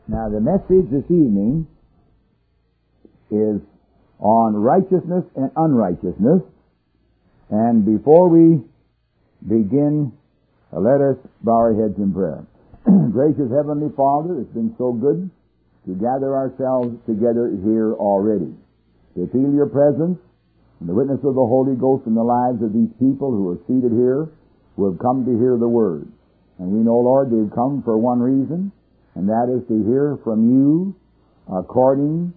Now, the message this evening is on righteousness and unrighteousness. And before we begin, let us bow our heads in prayer. Gracious Heavenly Father, it's been so good to gather ourselves together here already, to feel your presence and the witness of the Holy Ghost in the lives of these people who are seated here, who have come to hear the Word. And we know, Lord, they've come for one reason, and that is to hear from you according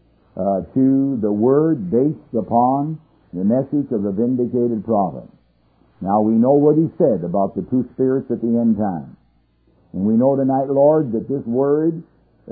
to the Word based upon the message of the vindicated prophet. Now we know what he said about the two spirits at the end time. And we know tonight, Lord, that this Word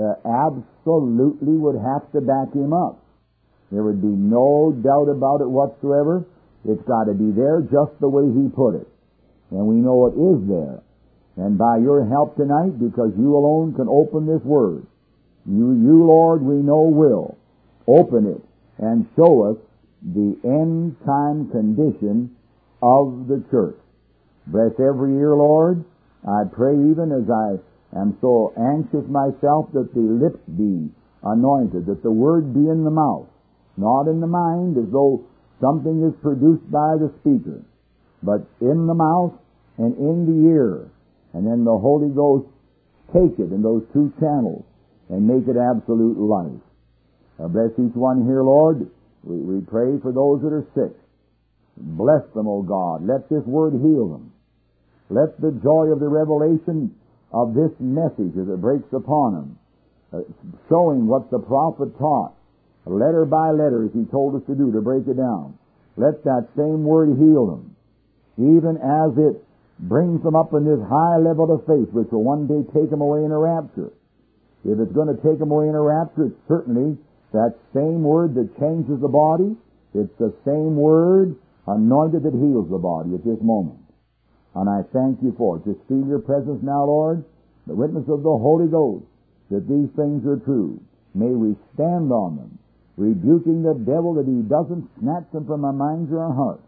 absolutely would have to back him up. There would be no doubt about it whatsoever. It's got to be there just the way he put it. And we know it is there. And by your help tonight, because you alone can open this Word, you, Lord, we know will open it and show us the end time condition of the church. Bless every ear, Lord. I pray even as I am so anxious myself that the lips be anointed, that the Word be in the mouth, not in the mind as though something is produced by the speaker, but in the mouth and in the ear. And then the Holy Ghost take it in those two channels and make it absolute life. Bless each one here, Lord. We pray for those that are sick. Bless them, O God. Let this Word heal them. Let the joy of the revelation of this message as it breaks upon them, showing what the prophet taught, letter by letter as he told us to do, to break it down. Let that same Word heal them, even as it brings them up in this high level of faith, which will one day take them away in a rapture. If it's going to take them away in a rapture, it's certainly that same Word that changes the body. It's the same Word anointed that heals the body at this moment. And I thank you for it. Just feel your presence now, Lord, the witness of the Holy Ghost, that these things are true. May we stand on them, rebuking the devil that he doesn't snatch them from our minds or our hearts.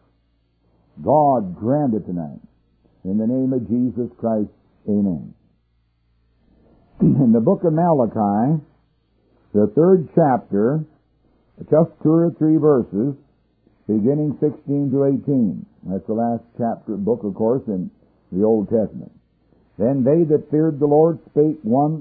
God grant it tonight. In the name of Jesus Christ, amen. In the book of Malachi, the 3rd chapter, just 2 or 3 verses, beginning 16 to 18. That's the last chapter, book, of course, in the Old Testament. Then they that feared the Lord spake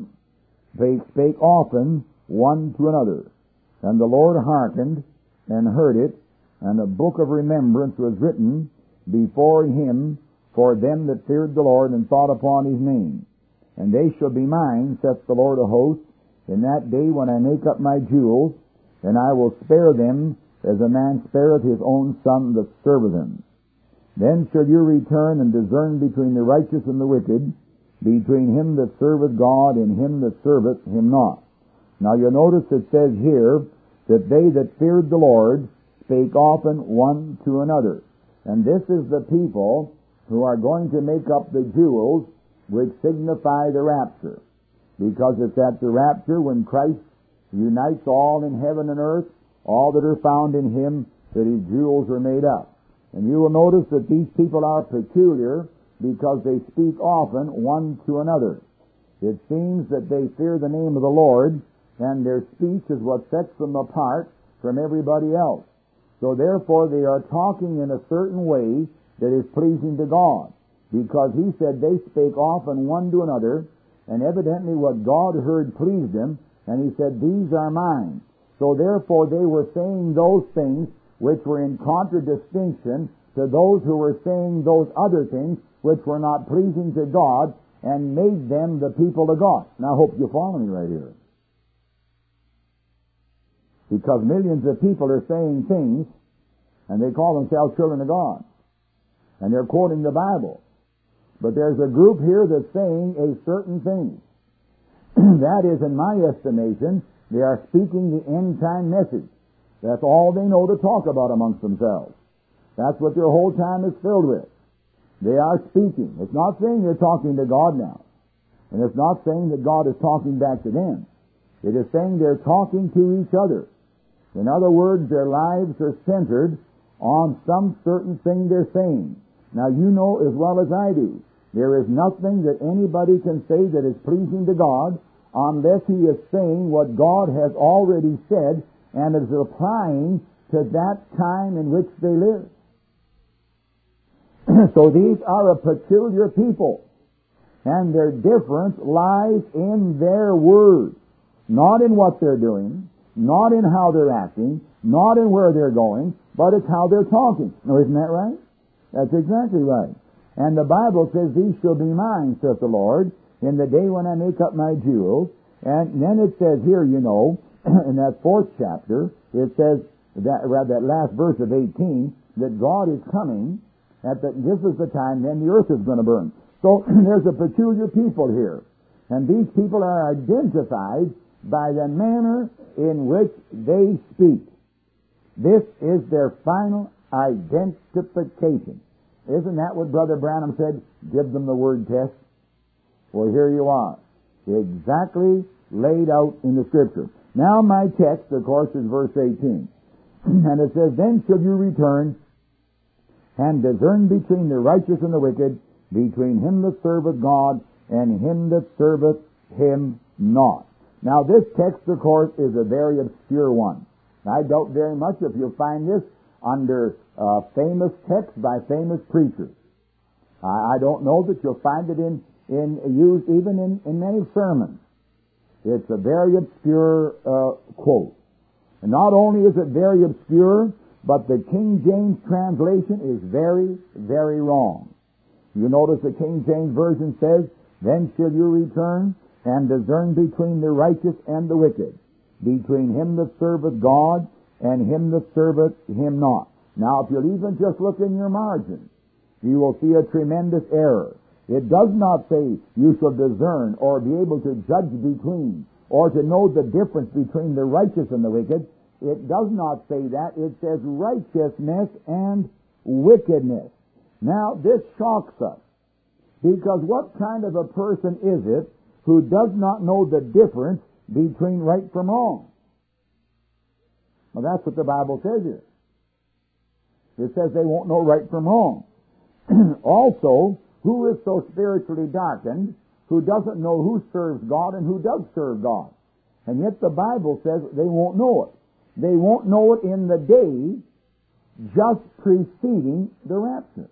often one to another. And the Lord hearkened and heard it, and a book of remembrance was written before him for them that feared the Lord and thought upon his name. And they shall be mine, saith the Lord of hosts, in that day when I make up my jewels, and I will spare them as a man spareth his own son that serveth him. Then shall you return and discern between the righteous and the wicked, between him that serveth God and him that serveth him not. Now you'll notice it says here that they that feared the Lord spake often one to another. And this is the people who are going to make up the jewels which signify the rapture. Because it's at the rapture when Christ unites all in heaven and earth, all that are found in him, that his jewels are made up. And you will notice that these people are peculiar because they speak often one to another. It seems that they fear the name of the Lord, and their speech is what sets them apart from everybody else. So therefore they are talking in a certain way that is pleasing to God, because he said they spake often one to another, and evidently what God heard pleased him, and he said, these are mine. So therefore they were saying those things which were in contradistinction to those who were saying those other things which were not pleasing to God, and made them the people of God. Now I hope you follow me right here. Because millions of people are saying things, and they call themselves children of God. And they're quoting the Bible. But there's a group here that's saying a certain thing. That is, in my estimation, they are speaking the end-time message. That's all they know to talk about amongst themselves. That's what their whole time is filled with. They are speaking. It's not saying they're talking to God now. And it's not saying that God is talking back to them. It is saying they're talking to each other. In other words, their lives are centered on some certain thing they're saying. Now, you know as well as I do, there is nothing that anybody can say that is pleasing to God unless he is saying what God has already said and is applying to that time in which they live. So these are a peculiar people, and their difference lies in their words, not in what they're doing, not in how they're acting, not in where they're going, but it's how they're talking. Now, isn't that right? That's exactly right. And the Bible says, "These shall be mine, saith the Lord, in the day when I make up my jewels." And then it says here, in that 4th chapter, it says, that last verse of 18, that God is coming, this is the time then the earth is going to burn. So there's a peculiar people here. And these people are identified by the manner in which they speak. This is their final identification. Isn't that what Brother Branham said? Give them the word test. Well, here you are. Exactly laid out in the Scripture. Now my text, of course, is verse 18. And it says, "Then shall you return and discern between the righteous and the wicked, between him that serveth God and him that serveth him not." Now this text, of course, is a very obscure one. I doubt very much if you'll find this under famous texts by famous preachers. I don't know that you'll find it used even in many sermons. It's a very obscure quote. And not only is it very obscure, but the King James translation is very, very wrong. You notice the King James Version says, "Then shall you return and discern between the righteous and the wicked, between him that serveth God and him that serveth him not." Now, if you'll even just look in your margin, you will see a tremendous error. It does not say you shall discern or be able to judge between or to know the difference between the righteous and the wicked. It does not say that. It says righteousness and wickedness. Now, this shocks us, because what kind of a person is it who does not know the difference between right from wrong? Well, that's what the Bible says here. It says they won't know right from wrong. Also, who is so spiritually darkened who doesn't know who serves God and who does serve God? And yet the Bible says they won't know it. They won't know it in the day just preceding the rapture.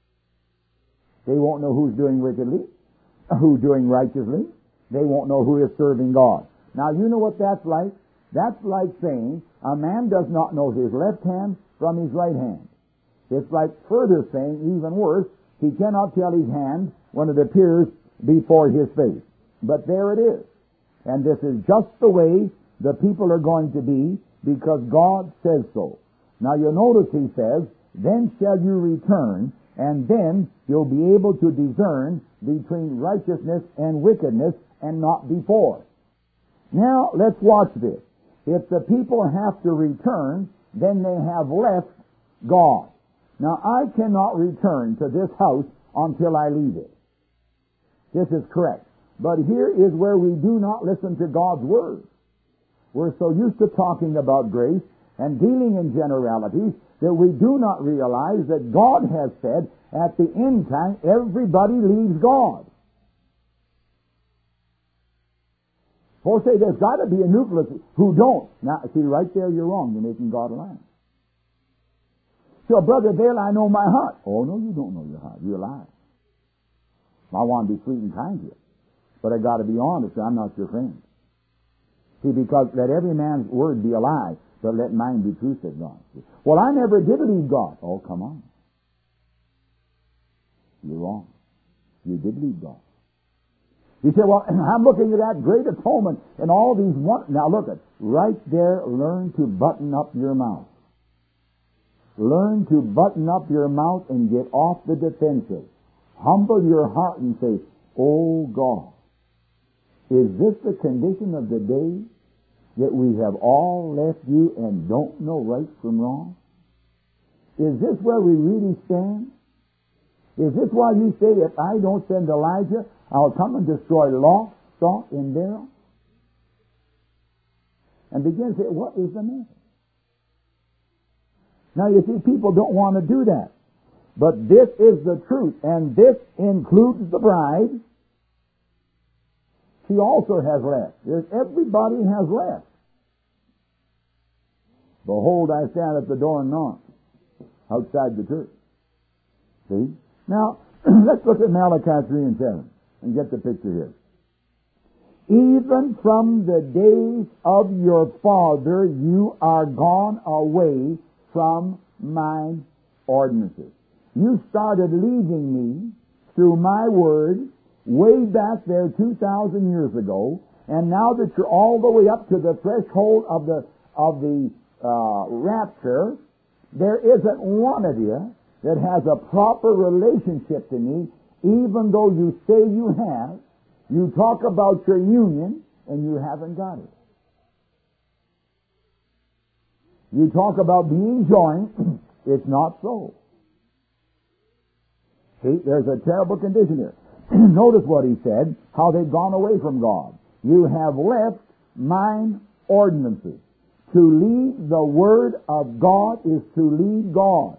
They won't know who's doing wickedly, who's doing righteously. They won't know who is serving God. Now, you know what that's like? That's like saying a man does not know his left hand from his right hand. It's like further saying, even worse, he cannot tell his hand when it appears before his face. But there it is. And this is just the way the people are going to be, because God says so. Now you'll notice he says, "Then shall you return, and then you'll be able to discern between righteousness and wickedness, and not before." Now let's watch this. If the people have to return, then they have left God. Now, I cannot return to this house until I leave it. This is correct. But here is where we do not listen to God's Word. We're so used to talking about grace and dealing in generalities that we do not realize that God has said at the end time everybody leaves God. Folks say there's got to be a nucleus who don't. Now, see, right there you're wrong. You're making God a liar. So, Brother Dale, I know my heart. Oh, no, you don't know your heart. You're a liar. I want to be sweet and kind to you. But I got to be honest, I'm not your friend. See, because let every man's word be a lie, but let mine be true, said God. Well, I never did leave God. Oh, come on. You're wrong. You did leave God. You say, well, I'm looking at that great atonement and all these Now look at right there, learn to button up your mouth. Learn to button up your mouth and get off the defensive. Humble your heart and say, "Oh God, is this the condition of the day that we have all left you and don't know right from wrong? Is this where we really stand? Is this why you say, if I don't send Elijah, I'll come and destroy lock, stock, and barrel?" And begin to say, what is the matter? Now you see, people don't want to do that. But this is the truth, and this includes the bride, she also has left. Everybody has left. Behold, I stand at the door and knock outside the church. See? Now, let's look at Malachi 3 and 7 and get the picture here. Even from the days of your father you are gone away from mine ordinances. You started leaving me through my word way back there 2,000 years ago, and now that you're all the way up to the threshold of the rapture, there isn't one of you that has a proper relationship to me, even though you say you have. You talk about your union, and you haven't got it. You talk about being joined, it's not so. See, there's a terrible condition here. Notice what he said, how they've gone away from God. You have left mine ordinances. To leave the Word of God is to leave God.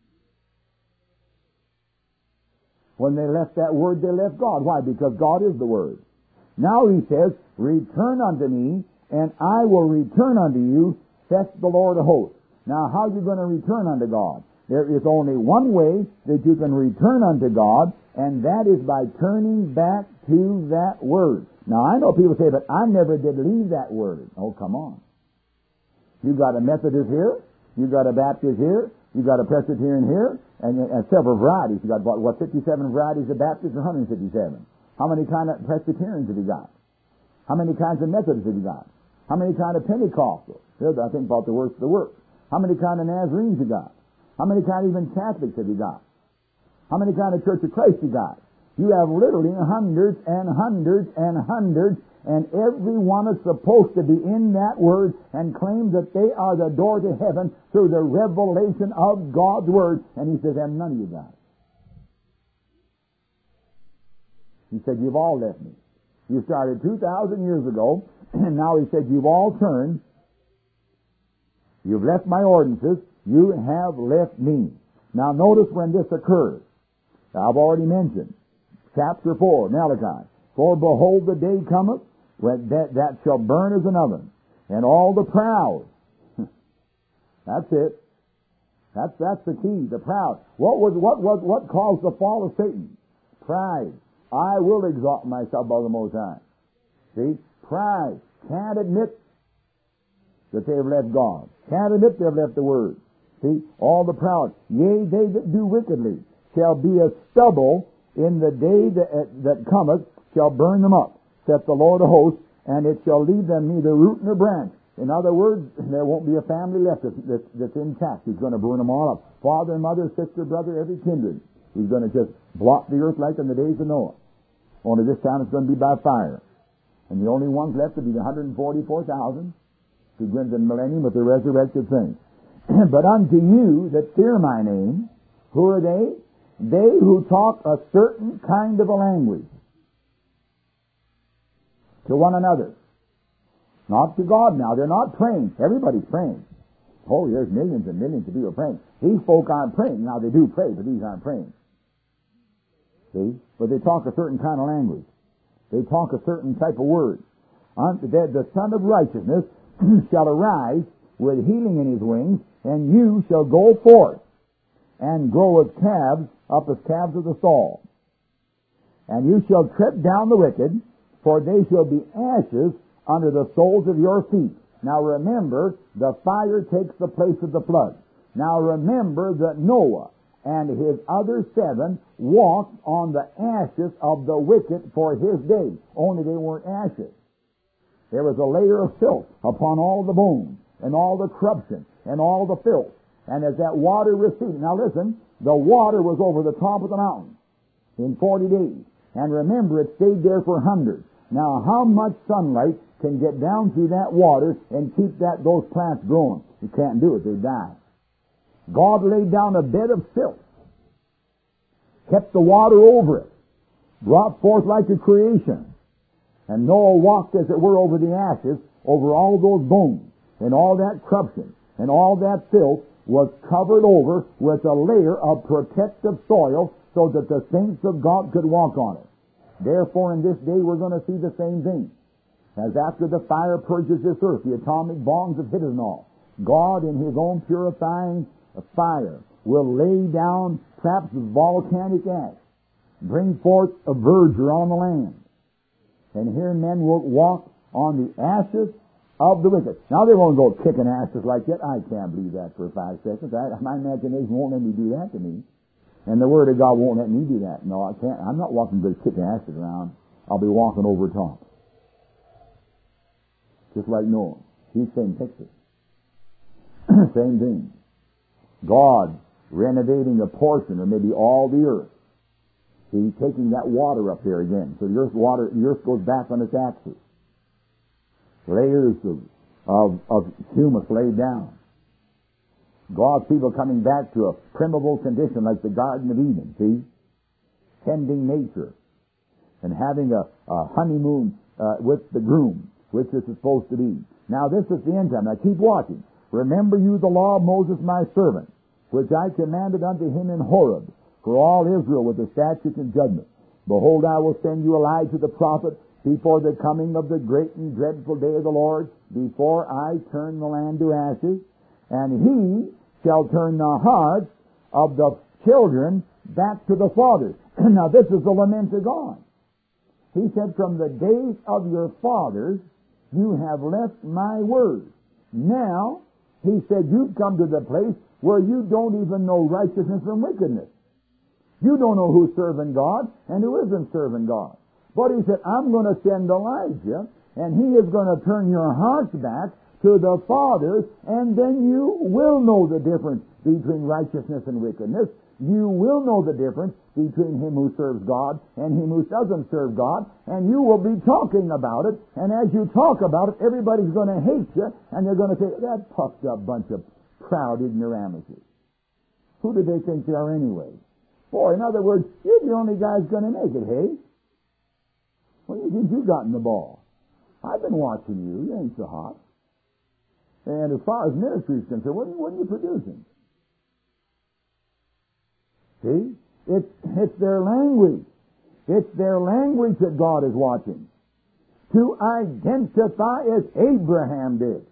When they left that Word, they left God. Why? Because God is the Word. Now he says, return unto me, and I will return unto you, saith the Lord of hosts. Now, how are you going to return unto God? There is only one way that you can return unto God, and that is by turning back to that Word. Now, I know people say, but I never did leave that Word. Oh, come on. You got a Methodist here, you got a Baptist here, you got a Presbyterian here, and several varieties. You got, what, 57 varieties of Baptists and 157. How many kind of Presbyterians have you got? How many kinds of Methodists have you got? How many kind of Pentecostals? Here's, I think, about the worst of the worst. How many kind of Nazarenes you got? How many kind of even Catholics have you got? How many kind of Church of Christ you got? You have literally hundreds and hundreds and hundreds, and every one is supposed to be in that Word and claim that they are the door to heaven through the revelation of God's Word. And he says, and none of you got it. He said, you've all left me. You started 2,000 years ago, and now he said, you've all turned. You've left my ordinances. You have left me. Now notice when this occurs. I've already mentioned. Chapter 4, Malachi. For behold, the day cometh when that shall burn as an oven, and all the proud. That's it. That's the key. The proud. What caused the fall of Satan? Pride. I will exalt myself above the Most High. See, pride. Can't admit that they've left God. Can't admit they've left the Word. See, all the proud. Yea, they that do wickedly shall be as stubble in the day that cometh, shall burn them up, saith the Lord of hosts, and it shall leave them neither root nor branch. In other words, there won't be a family left that's intact. He's going to burn them all up. Father, mother, sister, brother, every kindred. He's going to just blot the earth like in the days of Noah. Only this time it's going to be by fire. And the only ones left will be the 144,000 who go into the millennium with the resurrected saints. But unto you that fear my name, who are they? They who talk a certain kind of a language to one another. Not to God now. They're not praying. Everybody's praying. Oh, there's millions and millions of people praying. These folk aren't praying. Now, they do pray, but these aren't praying. See? But they talk a certain kind of language. They talk a certain type of word. The Son of Righteousness shall arise with healing in his wings, and you shall go forth and grow as calves, up as calves of the stall. And you shall tread down the wicked, for they shall be ashes under the soles of your feet. Now remember, the fire takes the place of the flood. Now remember that Noah and his other 7 walked on the ashes of the wicked for his day. Only they weren't ashes. There was a layer of filth upon all the bones, and all the corruption, and all the filth. And as that water receded, now listen, the water was over the top of the mountain in 40 days. And remember, it stayed there for hundreds. Now, how much sunlight can get down through that water and keep those plants growing? You can't do it. They die. God laid down a bed of filth, kept the water over it, brought forth like a creation. And Noah walked, as it were, over the ashes, over all those bones, and all that corruption, and all that filth was covered over with a layer of protective soil so that the saints of God could walk on it. Therefore, in this day, we're going to see the same thing. As after the fire purges this earth, the atomic bombs have hit it and all, God, in His own purifying fire, will lay down perhaps volcanic ash, bring forth a verdure on the land. And here men will walk on the ashes of the wicked. Now, they won't go kicking ashes like that. I can't believe that for 5 seconds. My imagination won't let me do that to me. And the Word of God won't let me do that. No, I can't. I'm not walking good kicking ashes around. I'll be walking over top. Just like Noah. He's same picture. Same thing. God renovating a portion or maybe all the earth. He's taking that water up there again. So the earth goes back on its axis. Layers of humus laid down. God's people coming back to a primeval condition like the Garden of Eden, see? Tending nature. And having a honeymoon with the groom, which is supposed to be. Now this is the end time. Now keep watching. Remember you the law of Moses my servant, which I commanded unto him in Horeb, for all Israel with the statutes and judgments. Behold, I will send you Elijah the prophet before the coming of the great and dreadful day of the Lord, before I turn the land to ashes, and he shall turn the hearts of the children back to the fathers. Now this is the lament of God. He said, from the days of your fathers, you have left my word. Now, he said, you've come to the place where you don't even know righteousness from wickedness. You don't know who's serving God and who isn't serving God. But he said, I'm going to send Elijah, and he is going to turn your hearts back to the fathers, and then you will know the difference between righteousness and wickedness. You will know the difference between him who serves God and him who doesn't serve God, and you will be talking about it, and as you talk about it, everybody's going to hate you, and they're going to say, that puffed up bunch of proud ignoramuses. Who do they think they are anyway? Boy, in other words, you're the only guy who's going to make it, hey? What do you think you got in the ball? I've been watching you. You ain't so hot. And as far as ministry is concerned, what are you producing? See? It's their language. It's their language that God is watching. To identify as Abraham did.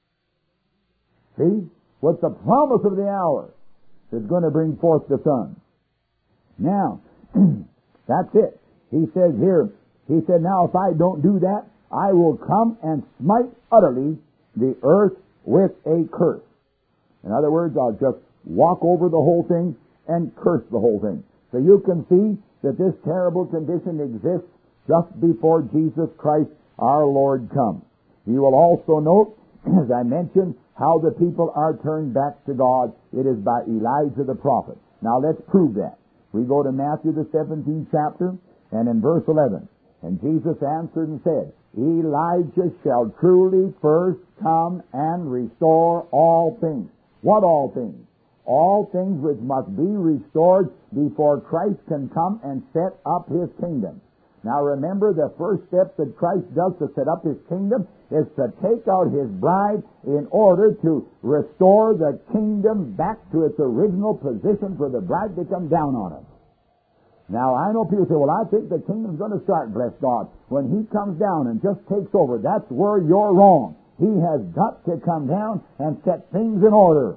See? With the promise of the hour is going to bring forth the Son. Now, that's it. He says here, he said, now if I don't do that, I will come and smite utterly the earth with a curse. In other words, I'll just walk over the whole thing and curse the whole thing. So you can see that this terrible condition exists just before Jesus Christ our Lord comes. You will also note, as I mentioned, how the people are turned back to God. It is by Elijah the prophet. Now let's prove that. We go to Matthew the 17th chapter, and in verse 11, and Jesus answered and said, Elijah shall truly first come and restore all things. What all things? All things which must be restored before Christ can come and set up His kingdom. Now remember, the first step that Christ does to set up His kingdom is to take out His bride in order to restore the kingdom back to its original position for the bride to come down on it. Now, I know people say, well, I think the kingdom's going to start, bless God, when He comes down and just takes over. That's where you're wrong. He has got to come down and set things in order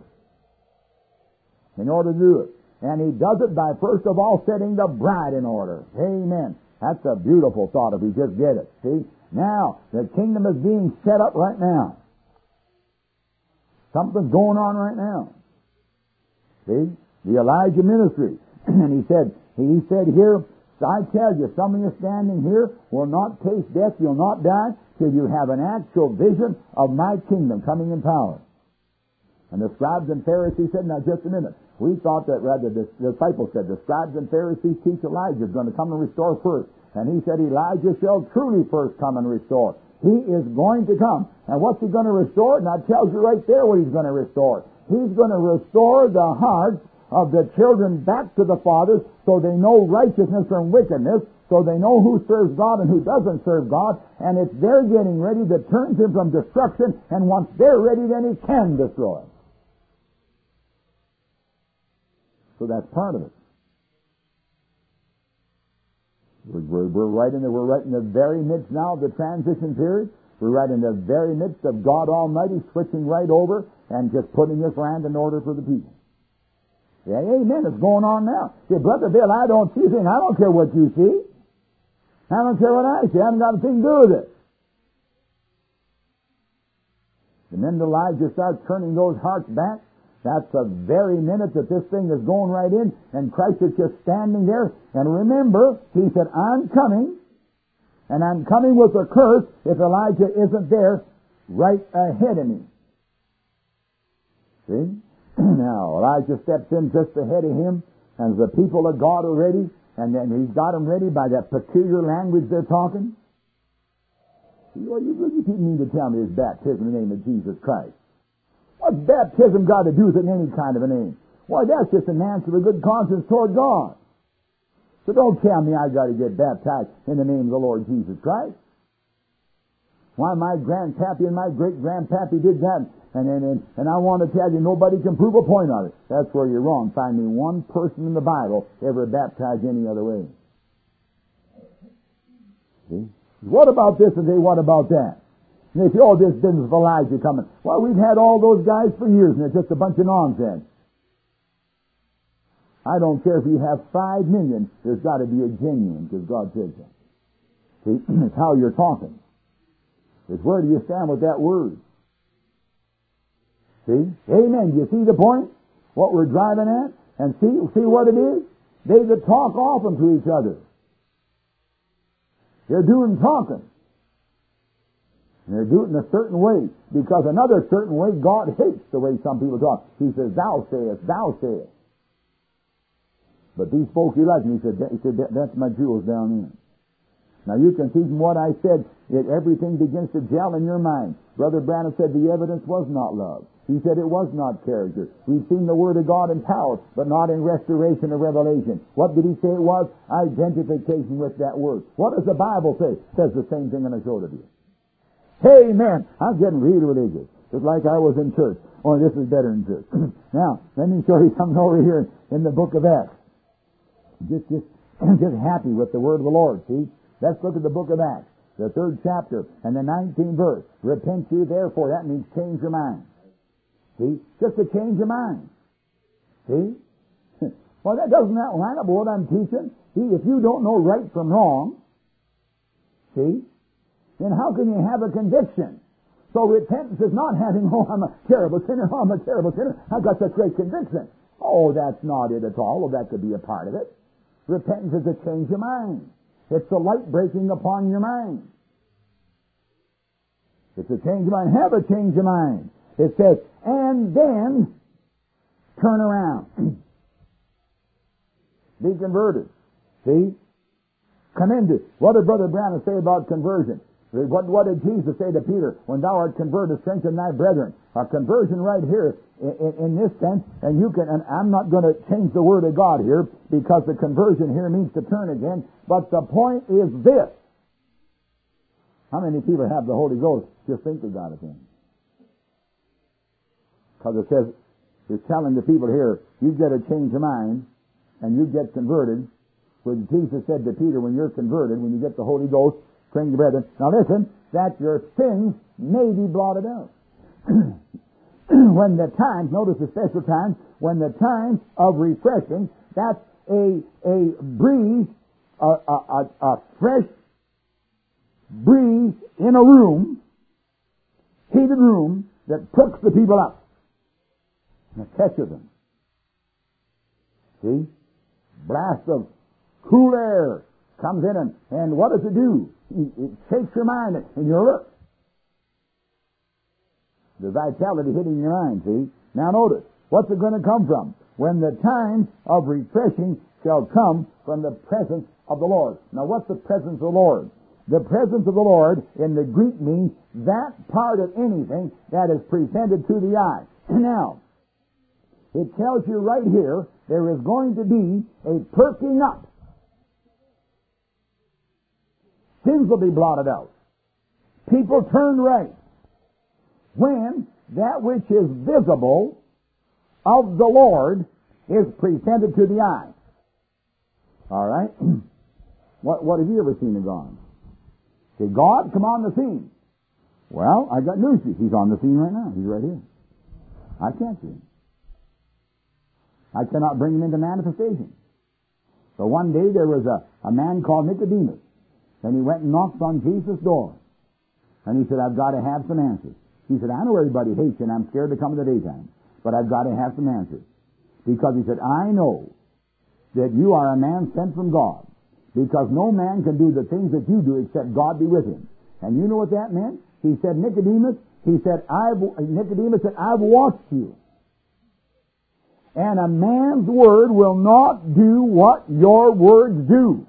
to do it. And He does it by, first of all, setting the bride in order. Amen. That's a beautiful thought if we just get it. See? Now, the kingdom is being set up right now. Something's going on right now. See? The Elijah ministry. And he said here, I tell you, some of you standing here will not taste death, you'll not die, till you have an actual vision of my kingdom coming in power. And the scribes and Pharisees said, now just a minute, we thought that, rather the disciples said, the scribes and Pharisees teach Elijah is going to come and restore first. And he said, Elijah shall truly first come and restore. He is going to come. And what's he going to restore? Now it tells you right there what he's going to restore. He's going to restore the hearts of the children back to the fathers, so they know righteousness from wickedness, so they know who serves God and who doesn't serve God, and it's they're getting ready to turn him from destruction, and once they're ready, then He can destroy. So that's part of it. We're right in the very midst now of the transition period. We're right in the very midst of God Almighty switching right over and just putting His land in order for the people. Yeah, amen. It's going on now. Say, Brother Bill, I don't see anything. I don't care what you see. I don't care what I see. I haven't got a thing to do with it. The minute Elijah starts turning those hearts back, that's the very minute that this thing is going right in, and Christ is just standing there. And remember, He said, I'm coming, and I'm coming with a curse if Elijah isn't there right ahead of me. See? Now, Elijah steps in just ahead of him, and the people of God are ready, and then he's got them ready by that peculiar language they're talking. What do you people mean to tell me is baptism in the name of Jesus Christ? What's baptism got to do with it in any kind of a name? Why, that's just an answer of a good conscience toward God. So don't tell me I got to get baptized in the name of the Lord Jesus Christ. Why, my grandpappy and my great-grandpappy did that, and I want to tell you, nobody can prove a point on it. That's where you're wrong. Find me one person in the Bible ever baptized any other way. See? What about this and say, what about that? And they say, oh, this business of Elijah coming. Well, we've had all those guys for years, and it's just a bunch of nonsense. I don't care if you have 5 million, there's got to be a genuine, because God says so. See, it's how you're talking. It's where do you stand with that word? See? Amen. Do you see the point? What we're driving at? And see what it is? They that talk often to each other. They're doing talking. And they're doing it in a certain way. Because another certain way, God hates the way some people talk. He says, thou sayest, thou sayest. But these folks, he likes me. He said, that's my jewels down there. Now you can see from what I said, everything begins to gel in your mind. Brother Branham said the evidence was not love. He said it was not character. We've seen the Word of God in power, but not in restoration or revelation. What did he say it was? Identification with that Word. What does the Bible say? It says the same thing, and I showed it to you. Amen. I'm getting really religious. Just like I was in church. Only this is better than church. Now, let me show you something over here in the book of Acts. Just happy with the Word of the Lord, see? Let's look at the book of Acts, the 3rd chapter, and the 19th verse. Repent ye therefore. That means change your mind. See? Just to change your mind. See? Well, that doesn't line up with what I'm teaching. See, if you don't know right from wrong, see, then how can you have a conviction? So repentance is not having, oh, I'm a terrible sinner, oh, I'm a terrible sinner, I've got such great conviction. Oh, that's not it at all. Well, that could be a part of it. Repentance is to change your mind. It's the light breaking upon your mind. It's a change of mind. Have a change of mind. It says, and then turn around. Be converted. See? Come into. What did Brother Branham say about conversion? What did Jesus say to Peter? When thou art converted, strengthen thy brethren. A conversion right here, in this sense, and you can, and I'm not going to change the Word of God here, because the conversion here means to turn again, but the point is this. How many people have the Holy Ghost just think they got it in? Because it says, it's telling the people here, you get a change of mind, and you get converted. When Jesus said to Peter, when you're converted, when you get the Holy Ghost, bring the brethren. Now listen, that your sins may be blotted out. When the time, notice the special time, when the time of refreshing, that's a breeze, a fresh breeze in a room, heated room, that perks the people up and catches them. See? Blast of cool air comes in, and what does it do? It shakes your mind, and you're alert. The vitality hitting your mind, see? Now notice, what's it going to come from? When the time of refreshing shall come from the presence of the Lord. Now what's the presence of the Lord? The presence of the Lord in the Greek means that part of anything that is presented to the eye. Now, it tells you right here, there is going to be a perking up. Sins will be blotted out. People turn right. When that which is visible of the Lord is presented to the eye. All right? What have you ever seen of God? Say, God, come on the scene. Well, I got news for you. He's on the scene right now. He's right here. I can't see him. I cannot bring him into manifestation. So one day there was a man called Nicodemus, and he went and knocked on Jesus' door. And he said, I've got to have some answers. He said, I know everybody hates you, and I'm scared to come in the daytime, but I've got to have some answers. Because he said, I know that you are a man sent from God, because no man can do the things that you do except God be with him. And you know what that meant? He said, Nicodemus said, I've watched you. And a man's word will not do what your words do.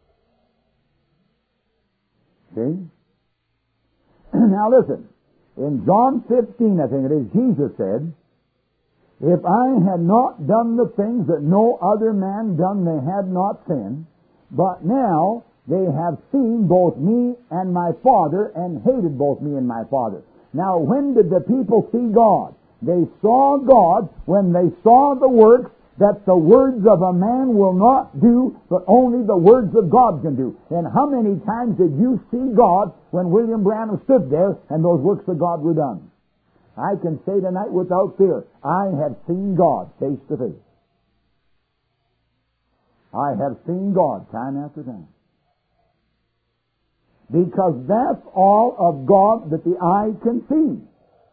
See? Now listen. In John 15, I think it is, Jesus said, if I had not done the things that no other man done, they had not sinned. But now they have seen both me and my Father, and hated both me and my Father. Now when did the people see God? They saw God when they saw the works that the words of a man will not do, but only the words of God can do. And how many times did you see God when William Branham stood there and those works of God were done? I can say tonight without fear, I have seen God face to face. I have seen God time after time. Because that's all of God that the eye can see.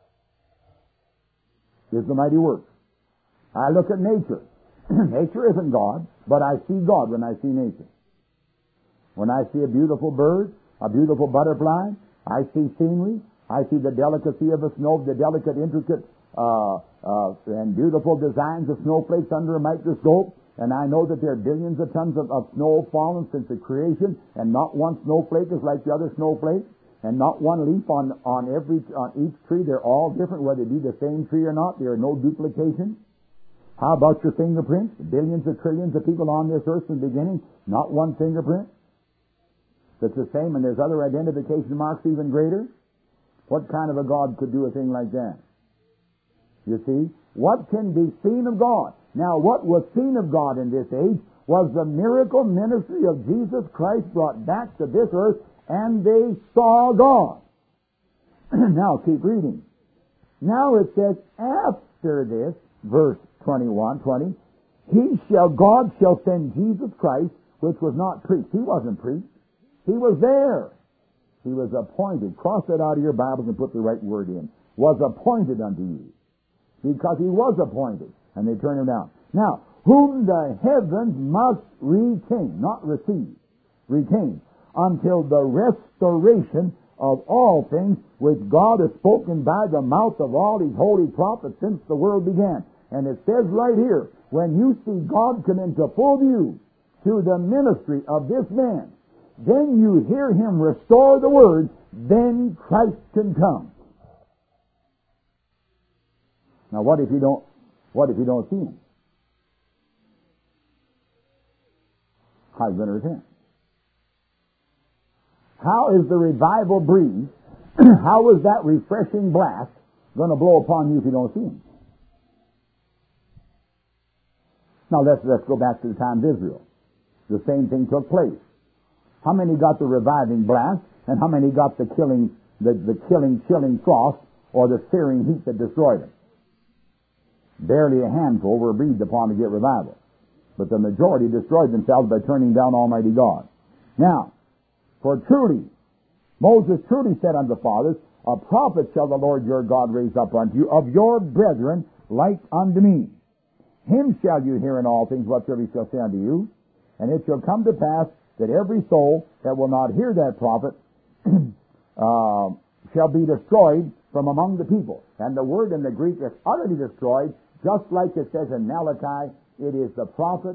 Is the mighty work. I look at nature. Nature isn't God, but I see God when I see nature. When I see a beautiful bird, a beautiful butterfly, I see scenery, I see the delicacy of the snow, the delicate, intricate, and beautiful designs of snowflakes under a microscope, and I know that there are billions of tons of snow fallen since the creation, and not one snowflake is like the other snowflake. And not one leaf on each tree. They're all different, whether it be the same tree or not. There are no duplications. How about your fingerprints? Billions of trillions of people on this earth from the beginning, not one fingerprint that's the same, and there's other identification marks even greater. What kind of a God could do a thing like that? You see? What can be seen of God? Now, what was seen of God in this age was the miracle ministry of Jesus Christ brought back to this earth, and they saw God. Now, keep reading. Now it says, after this, verse 20, God shall send Jesus Christ, which was not preached. He wasn't preached. He was there. He was appointed. Cross that out of your Bibles and put the right word in. Was appointed unto you. Because he was appointed. And they turned him down. Now, whom the heavens must retain, not receive, retain, until the restoration of all things which God has spoken by the mouth of all his holy prophets since the world began. And it says right here, when you see God come into full view through the ministry of this man, then you hear him restore the word, then Christ can come. Now what if you don't see him? How are you going to repent? How is the revival breeze, how is that refreshing blast going to blow upon you if you don't see him? Now let's go back to the time of Israel. The same thing took place. How many got the reviving blast, and how many got the killing chilling frost, or the searing heat that destroyed them? Barely a handful were breathed upon to get revival. But the majority destroyed themselves by turning down Almighty God. Now, for truly, Moses truly said unto the fathers, a prophet shall the Lord your God raise up unto you of your brethren like unto me. Him shall you hear in all things whatsoever he shall say unto you. And it shall come to pass that every soul that will not hear that prophet shall be destroyed from among the people. And the word in the Greek is utterly destroyed, just like it says in Malachi, it is the prophet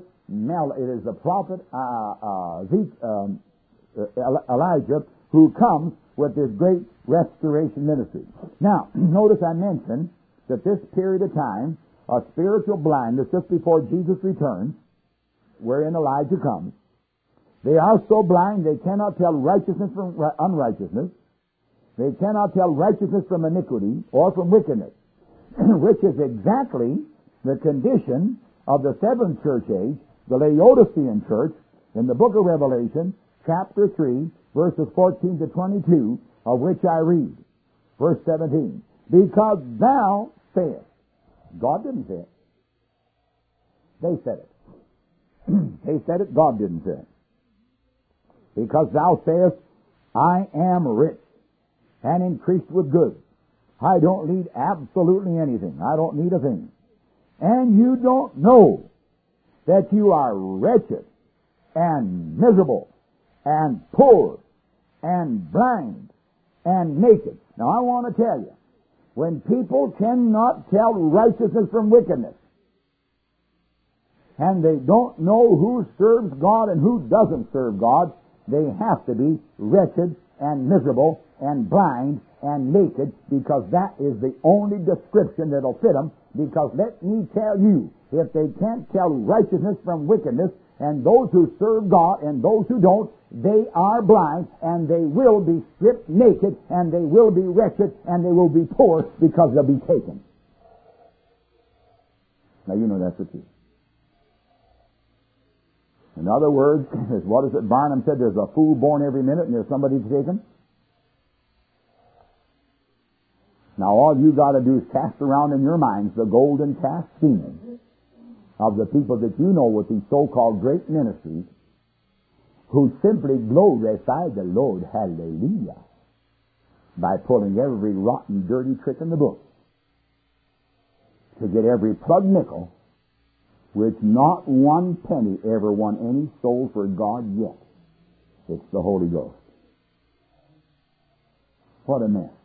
Elijah who comes with this great restoration ministry. Now, notice I mentioned that this period of time, a spiritual blindness just before Jesus returns, wherein Elijah comes, they are so blind they cannot tell righteousness from unrighteousness. They cannot tell righteousness from iniquity or from wickedness, which is exactly the condition of the seventh church age, the Laodicean church, in the book of Revelation, chapter 3, verses 14 to 22, of which I read. Verse 17. Because thou sayest. God didn't say it. They said it. They said it, God didn't say it. Because thou sayest, I am rich and increased with goods. I don't need absolutely anything. I don't need a thing. And you don't know that you are wretched and miserable and poor and blind and naked. Now I want to tell you, when people cannot tell righteousness from wickedness, and they don't know who serves God and who doesn't serve God, they have to be wretched and miserable and blind and naked, because that is the only description that'll fit them. Because let me tell you, if they can't tell righteousness from wickedness, and those who serve God and those who don't, they are blind, and they will be stripped naked, and they will be wretched, and they will be poor, because they'll be taken. Now you know that's the truth. In other words, what is it Barnum said? There's a fool born every minute, and there's somebody to take him. Now all you got to do is cast around in your minds the golden calf scene of the people that you know with these so-called great ministries, who simply glorify the Lord, hallelujah, by pulling every rotten, dirty trick in the book to get every plug nickel, which not one penny ever won any soul for God yet. It's the Holy Ghost. What a mess.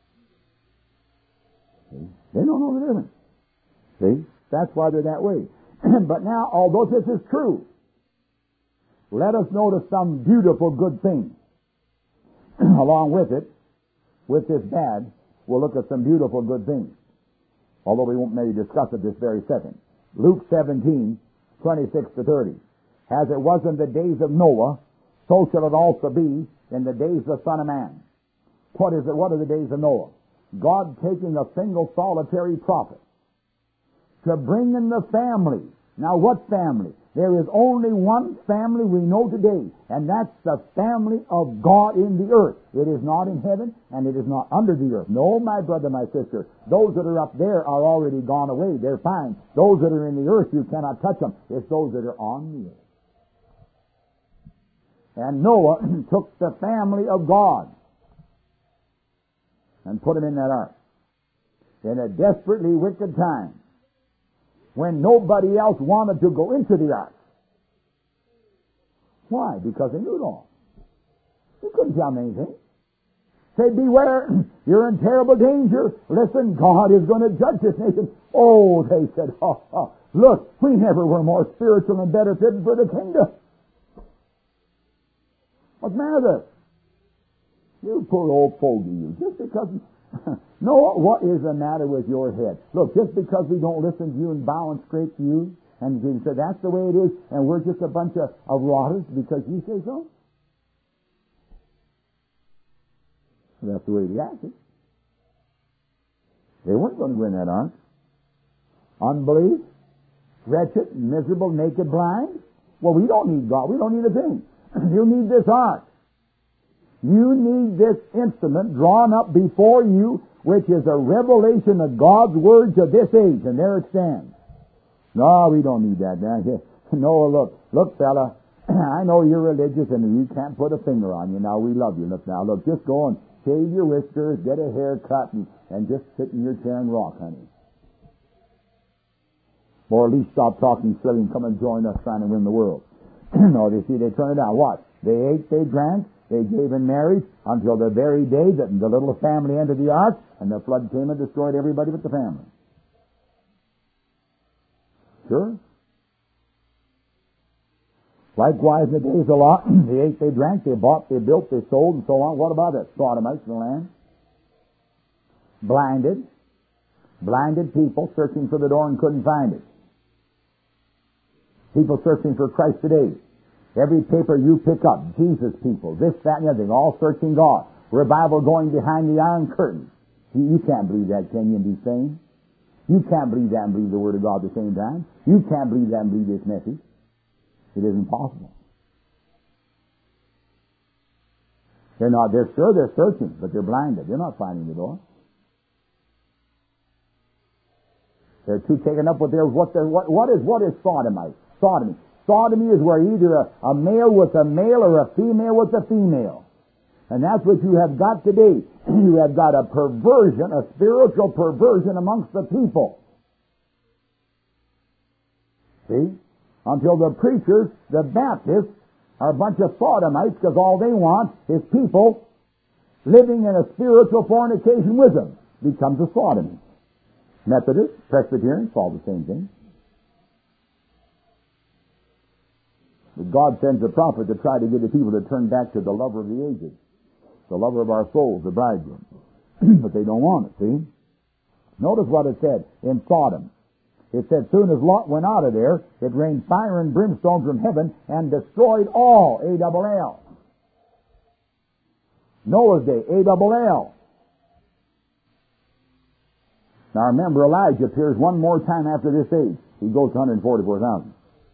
See? They don't know the difference. See? That's why they're that way. But now, although this is true, let us notice some beautiful good things. Along with it, with this bad, we'll look at some beautiful good things. Although we won't maybe discuss it this very second. Luke 17, 26 to 30. As it was in the days of Noah, so shall it also be in the days of the Son of Man. What is it? What are the days of Noah? God taking a single solitary prophet to bring in the family. Now what family? There is only one family we know today, and that's the family of God in the earth. It is not in heaven, and it is not under the earth. No, my brother, my sister, those that are up there are already gone away. They're fine. Those that are in the earth, you cannot touch them. It's those that are on the earth. And Noah took the family of God and put them in that ark in a desperately wicked time, when nobody else wanted to go into the ark. Why? Because they knew it all. They couldn't tell them anything. Say, beware, you're in terrible danger. Listen, God is going to judge this nation. Oh, they said, look, we never were more spiritual and better fitted for the kingdom. What's the matter with us? You poor old fogey, you. Just because... No, what is the matter with your head? Look, just because we don't listen to you and bow and scrape to you, and you say that's the way it is, and we're just a bunch of rotters because you say so? That's the way they acted. They weren't going to go in that ark. Unbelief, wretched, miserable, naked, blind. Well, we don't need God. We don't need a thing. You need this ark. You need this instrument drawn up before you, which is a revelation of God's Word to this age, and there it stands. No, we don't need that. No, look, fella, I know you're religious and you can't put a finger on you. Now, we love you. Look, just go and shave your whiskers, get a haircut, and just sit in your chair and rock, honey. Or at least stop talking silly and come and join us trying to win the world. No, they turn it down. What? They ate, they drank, they gave in marriage until the very day that the little family entered the ark, and the flood came and destroyed everybody but the family. Sure. Likewise, in the days of Lot, they ate, they drank, they bought, they built, they sold, and so on. What about the Sodomites in the land? Blinded people searching for the door and couldn't find it. People searching for Christ today. Every paper you pick up, Jesus people, this, that, and the other thing, all searching God. Revival going behind the Iron Curtain. You can't believe that, can you, and be sane? You can't believe that and believe the Word of God at the same time. You can't believe that and believe this message. It isn't possible. They're sure they're searching, but they're blinded. They're not finding the door. They're too taken up with what is sodomite? Sodomy. Sodomy is where either a male with a male or a female with a female. And that's what you have got today. You have got a perversion, a spiritual perversion amongst the people. See? Until the preachers, the Baptists, are a bunch of sodomites because all they want is people living in a spiritual fornication with them. Becomes a sodomy. Methodist, Presbyterian, it's all the same thing. But God sends a prophet to try to get the people to turn back to the lover of the ages, the lover of our souls, the bridegroom. But they don't want it, see? Notice what it said in Sodom. It said, soon as Lot went out of there, it rained fire and brimstone from heaven and destroyed all, A-double-L. Noah's day, A-double-L. Now remember, Elijah appears one more time after this age. He goes to 144,000.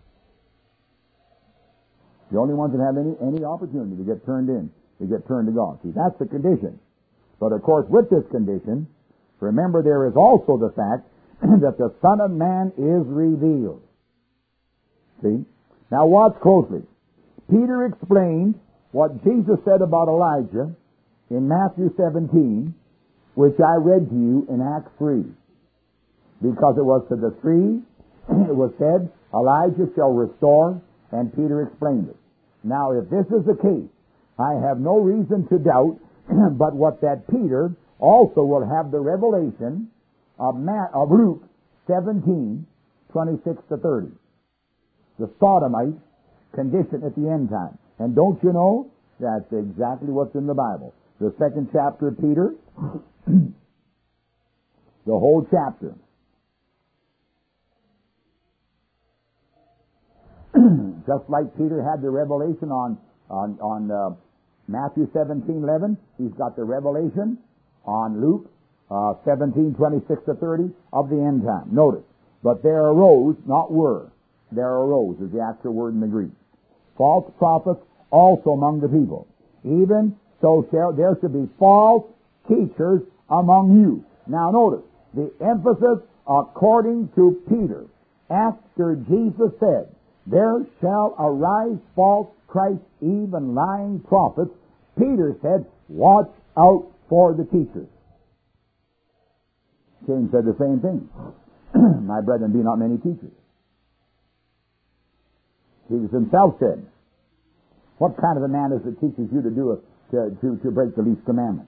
The only ones that have any opportunity to get turned in, to get turned to God. See, that's the condition. But of course, with this condition, remember there is also the fact that the Son of Man is revealed. See? Now watch closely. Peter explained what Jesus said about Elijah in Matthew 17, which I read to you in Acts 3. Because it was to the three, it was said, Elijah shall restore, and Peter explained it. Now, if this is the case, I have no reason to doubt but what that Peter also will have the revelation of Luke 17, 26 to 30. The sodomite condition at the end time. And don't you know, that's exactly what's in the Bible. The second chapter of Peter, the whole chapter. Just like Peter had the revelation on Matthew 17:11, he's got the revelation on Luke 17:26 to 30 of the end time. Notice, but there arose, not were, there arose is the actual word in the Greek, false prophets also among the people. Even so there should be false teachers among you. Now notice, the emphasis according to Peter, after Jesus said, there shall arise false Christ, even lying prophets. Peter said, watch out for the teachers. James said the same thing. My brethren, be not many teachers. Jesus himself said, what kind of a man is it teaches you to break the least commandment?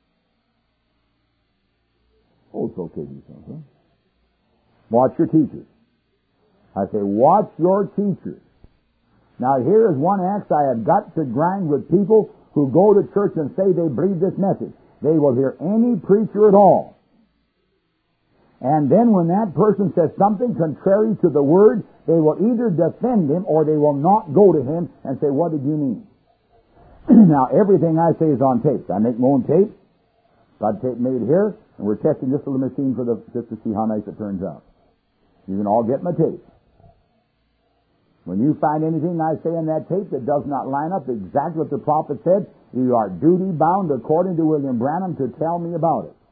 Oh, it's okay, you say, huh? Watch your teachers. I say, watch your teachers. Now here is one axe I have got to grind with people who go to church and say they believe this message. They will hear any preacher at all. And then when that person says something contrary to the word, they will either defend him or they will not go to him and say, what did you mean? Now everything I say is on tape. I make my own tape. Got tape made here, and we're testing this little machine just to see how nice it turns out. You can all get my tape. When you find anything I say in that tape that does not line up exactly what the prophet said, you are duty bound, according to William Branham, to tell me about it.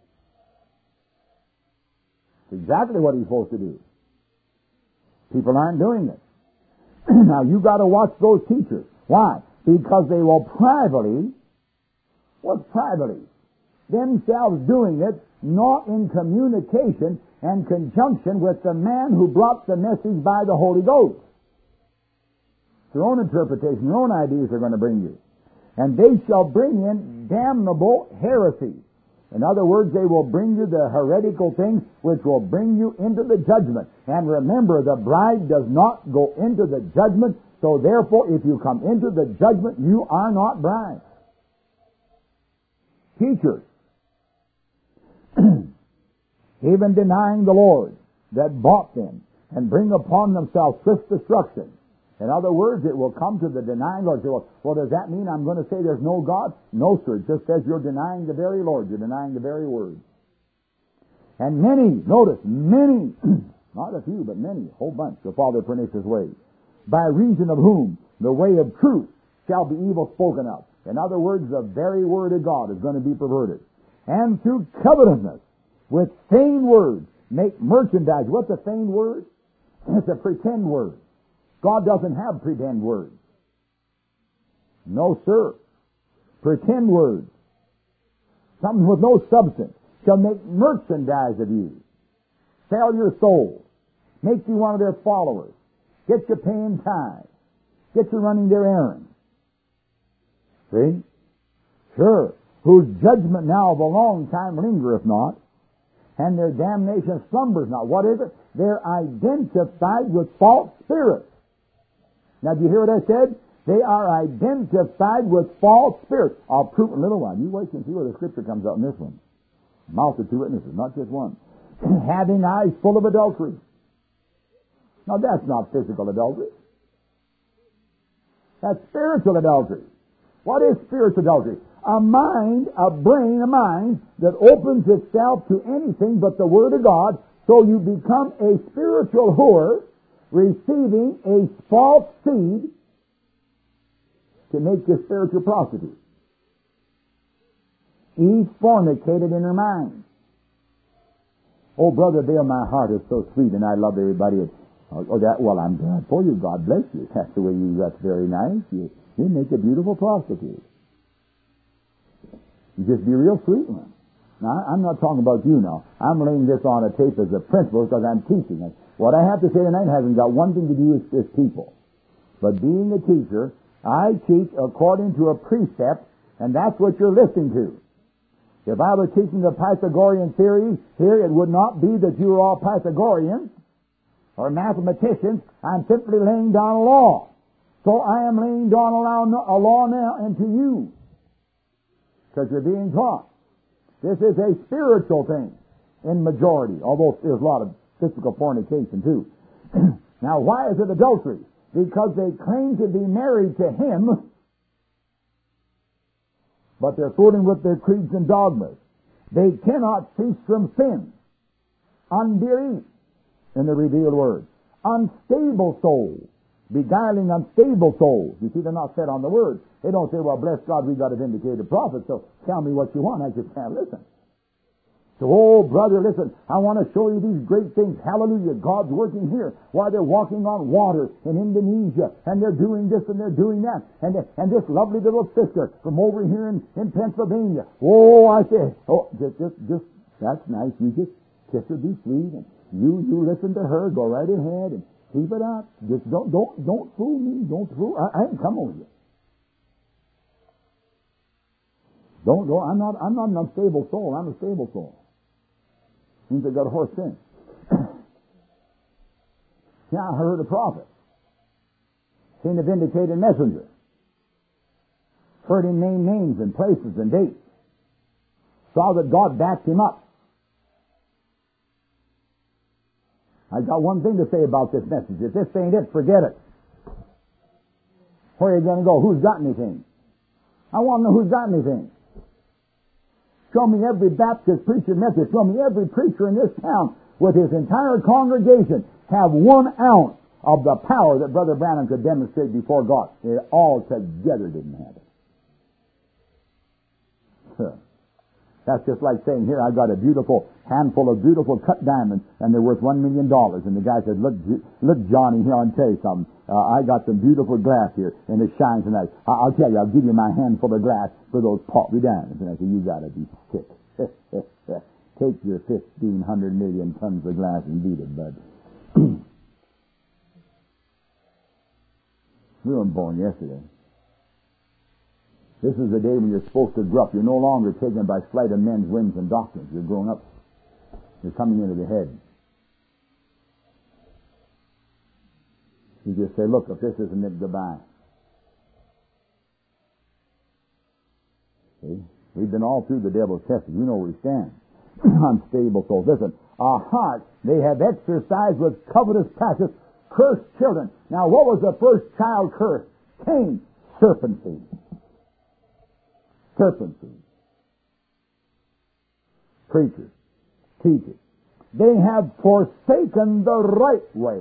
It's exactly what he's supposed to do. People aren't doing it. Now you got to watch those teachers. Why? Because they will privately, what's privately? Themselves doing it, not in communication and conjunction with the man who brought the message by the Holy Ghost. Their own interpretation, their own ideas are going to bring you. And they shall bring in damnable heresies. In other words, they will bring you the heretical things which will bring you into the judgment. And remember, the bride does not go into the judgment, so therefore, if you come into the judgment, you are not bride. Teachers, even denying the Lord that bought them, and bring upon themselves swift destruction. In other words, it will come to the denying Lord. Say, well, does that mean I'm going to say there's no God? No, sir. It just says you're denying the very Lord. You're denying the very Word. And many, notice, many, not a few, but many, a whole bunch, will follow their pernicious ways, by reason of whom the way of truth shall be evil spoken of. In other words, the very Word of God is going to be perverted. And through covetousness, with vain words, make merchandise. What's a vain word? It's a pretend word. God doesn't have pretend words. No, sir. Pretend words. Something with no substance shall make merchandise of you. Sell your soul. Make you one of their followers. Get you paying tithes. Get you running their errands. See? Sure. Whose judgment now of a long time lingereth not, and their damnation slumbers not. What is it? They're identified with false spirits. Now, do you hear what I said? They are identified with false spirits. I'll prove in a little while. You wait and see where the Scripture comes out in this one. Mouth of two witnesses, not just one. Having eyes full of adultery. Now, that's not physical adultery. That's spiritual adultery. What is spiritual adultery? A mind, a brain, a mind that opens itself to anything but the Word of God, so you become a spiritual whore, receiving a false seed to make you a spiritual prostitute. Eve fornicated in her mind. Oh, Brother Bill, my heart is so sweet, and I love everybody. Well, I'm glad for you. God bless you. That's the way you. That's very nice. You make a beautiful prostitute. You just be real sweet one. Now, I'm not talking about you now. I'm laying this on a tape as a principle because I'm teaching it. What I have to say tonight hasn't got one thing to do with this people. But being a teacher, I teach according to a precept, and that's what you're listening to. If I was teaching the Pythagorean theory here, it would not be that you are all Pythagoreans or mathematicians. I'm simply laying down a law. So I am laying down a law now into you, because you're being taught. This is a spiritual thing in majority, although there's a lot of physical fornication too. Now, why is it adultery? Because they claim to be married to him, but they're fooling with their creeds and dogmas. They cannot cease from sin. Unbelief in the revealed word. Unstable souls. Beguiling unstable souls. You see, they're not set on the word. They don't say, well, bless God, we got a vindicated prophet, so tell me what you want. I just can't listen. So, oh, brother, listen, I want to show you these great things. Hallelujah. God's working here while they're walking on water in Indonesia, and they're doing this and they're doing that. And this lovely little sister from over here in Pennsylvania. Oh, I say, just, that's nice. You just kiss her, be sweet, and you listen to her, go right ahead and keep it up. Just don't fool me. Don't fool. I ain't coming with you. I'm not an unstable soul. I'm a stable soul. Means I got a horse in. Yeah, I heard a prophet. Seen a vindicated messenger. Heard him name names and places and dates. Saw that God backed him up. I got one thing to say about this message. If this ain't it, forget it. Where are you going to go? Who's got anything? I want to know who's got anything. Show me every Baptist preacher, Methodist. Show me every preacher in this town with his entire congregation have 1 ounce of the power that Brother Branham could demonstrate before God. They all together didn't have it. That's just like saying, here, I got a beautiful handful of beautiful cut diamonds, and they're worth $1 million. And the guy said, look, Johnny, here, I'll tell you something. I got some beautiful glass here, and it shines tonight. I'll tell you, I'll give you my handful of glass for those paltry diamonds. And I said, you gotta be sick. Take your 1,500 million tons of glass and beat it, bud. We weren't born yesterday. This is the day when you're supposed to grow up. You're no longer taken by sleight of men's whims and doctrines. You're growing up. You're coming into the head. You just say, look, if this isn't it, goodbye. See? We've been all through the devil's test. You know where we stand. Unstable souls. Listen, our heart, they have exercised with covetous practice, cursed children. Now, what was the first child cursed? Cain. Serpent seed. Serpent seed. Preachers, teachers. They have forsaken the right way.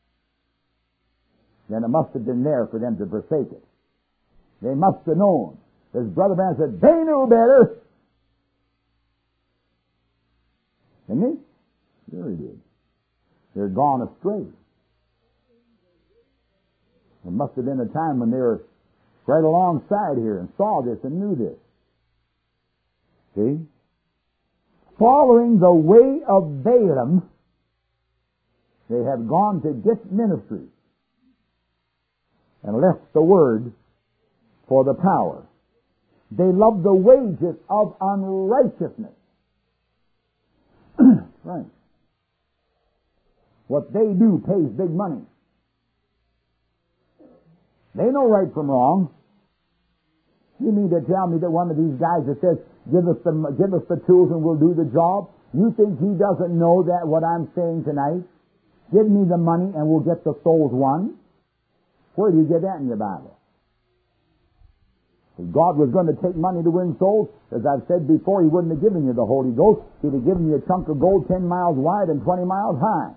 Then it must have been there for them to forsake it. They must have known His brother Branham said, they knew better. Didn't he? Sure he did. They're gone astray. There must have been a time when they were right alongside here and saw this and knew this. See? Following the way of Balaam, they have gone to get ministry and left the word for the power. They love the wages of unrighteousness. Right. What they do pays big money. They know right from wrong. You mean to tell me that one of these guys that says, give us the tools and we'll do the job? You think he doesn't know that what I'm saying tonight? Give me the money and we'll get the souls won? Where do you get that in your Bible? If God was going to take money to win souls, as I've said before, He wouldn't have given you the Holy Ghost. He'd have given you a chunk of gold 10 miles wide and 20 miles high.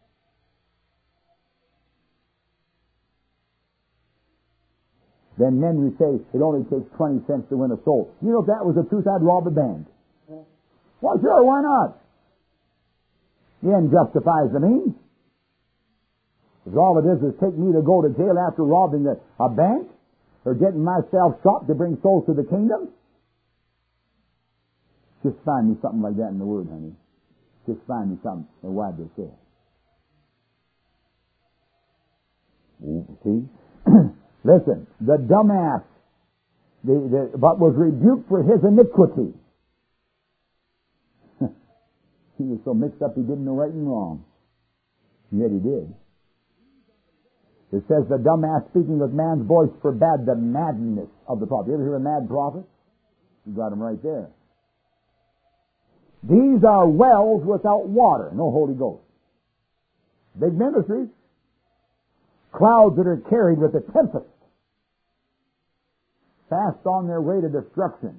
Then men who say it only takes 20 cents to win a soul. You know, if that was the truth, I'd rob a bank. Well, sure, why not? The end justifies the means. Because all it is take me to go to jail after robbing a bank or getting myself shot to bring souls to the kingdom. Just find me something like that in the Word, honey. Just find me something. And why'd they say it? See? Listen, the dumbass, but was rebuked for his iniquity. He was so mixed up he didn't know right and wrong. Yet he did. It says the dumbass speaking with man's voice forbade the madness of the prophet. You ever hear a mad prophet? You got him right there. These are wells without water, no Holy Ghost. Big ministries. Clouds that are carried with a tempest, fast on their way to destruction,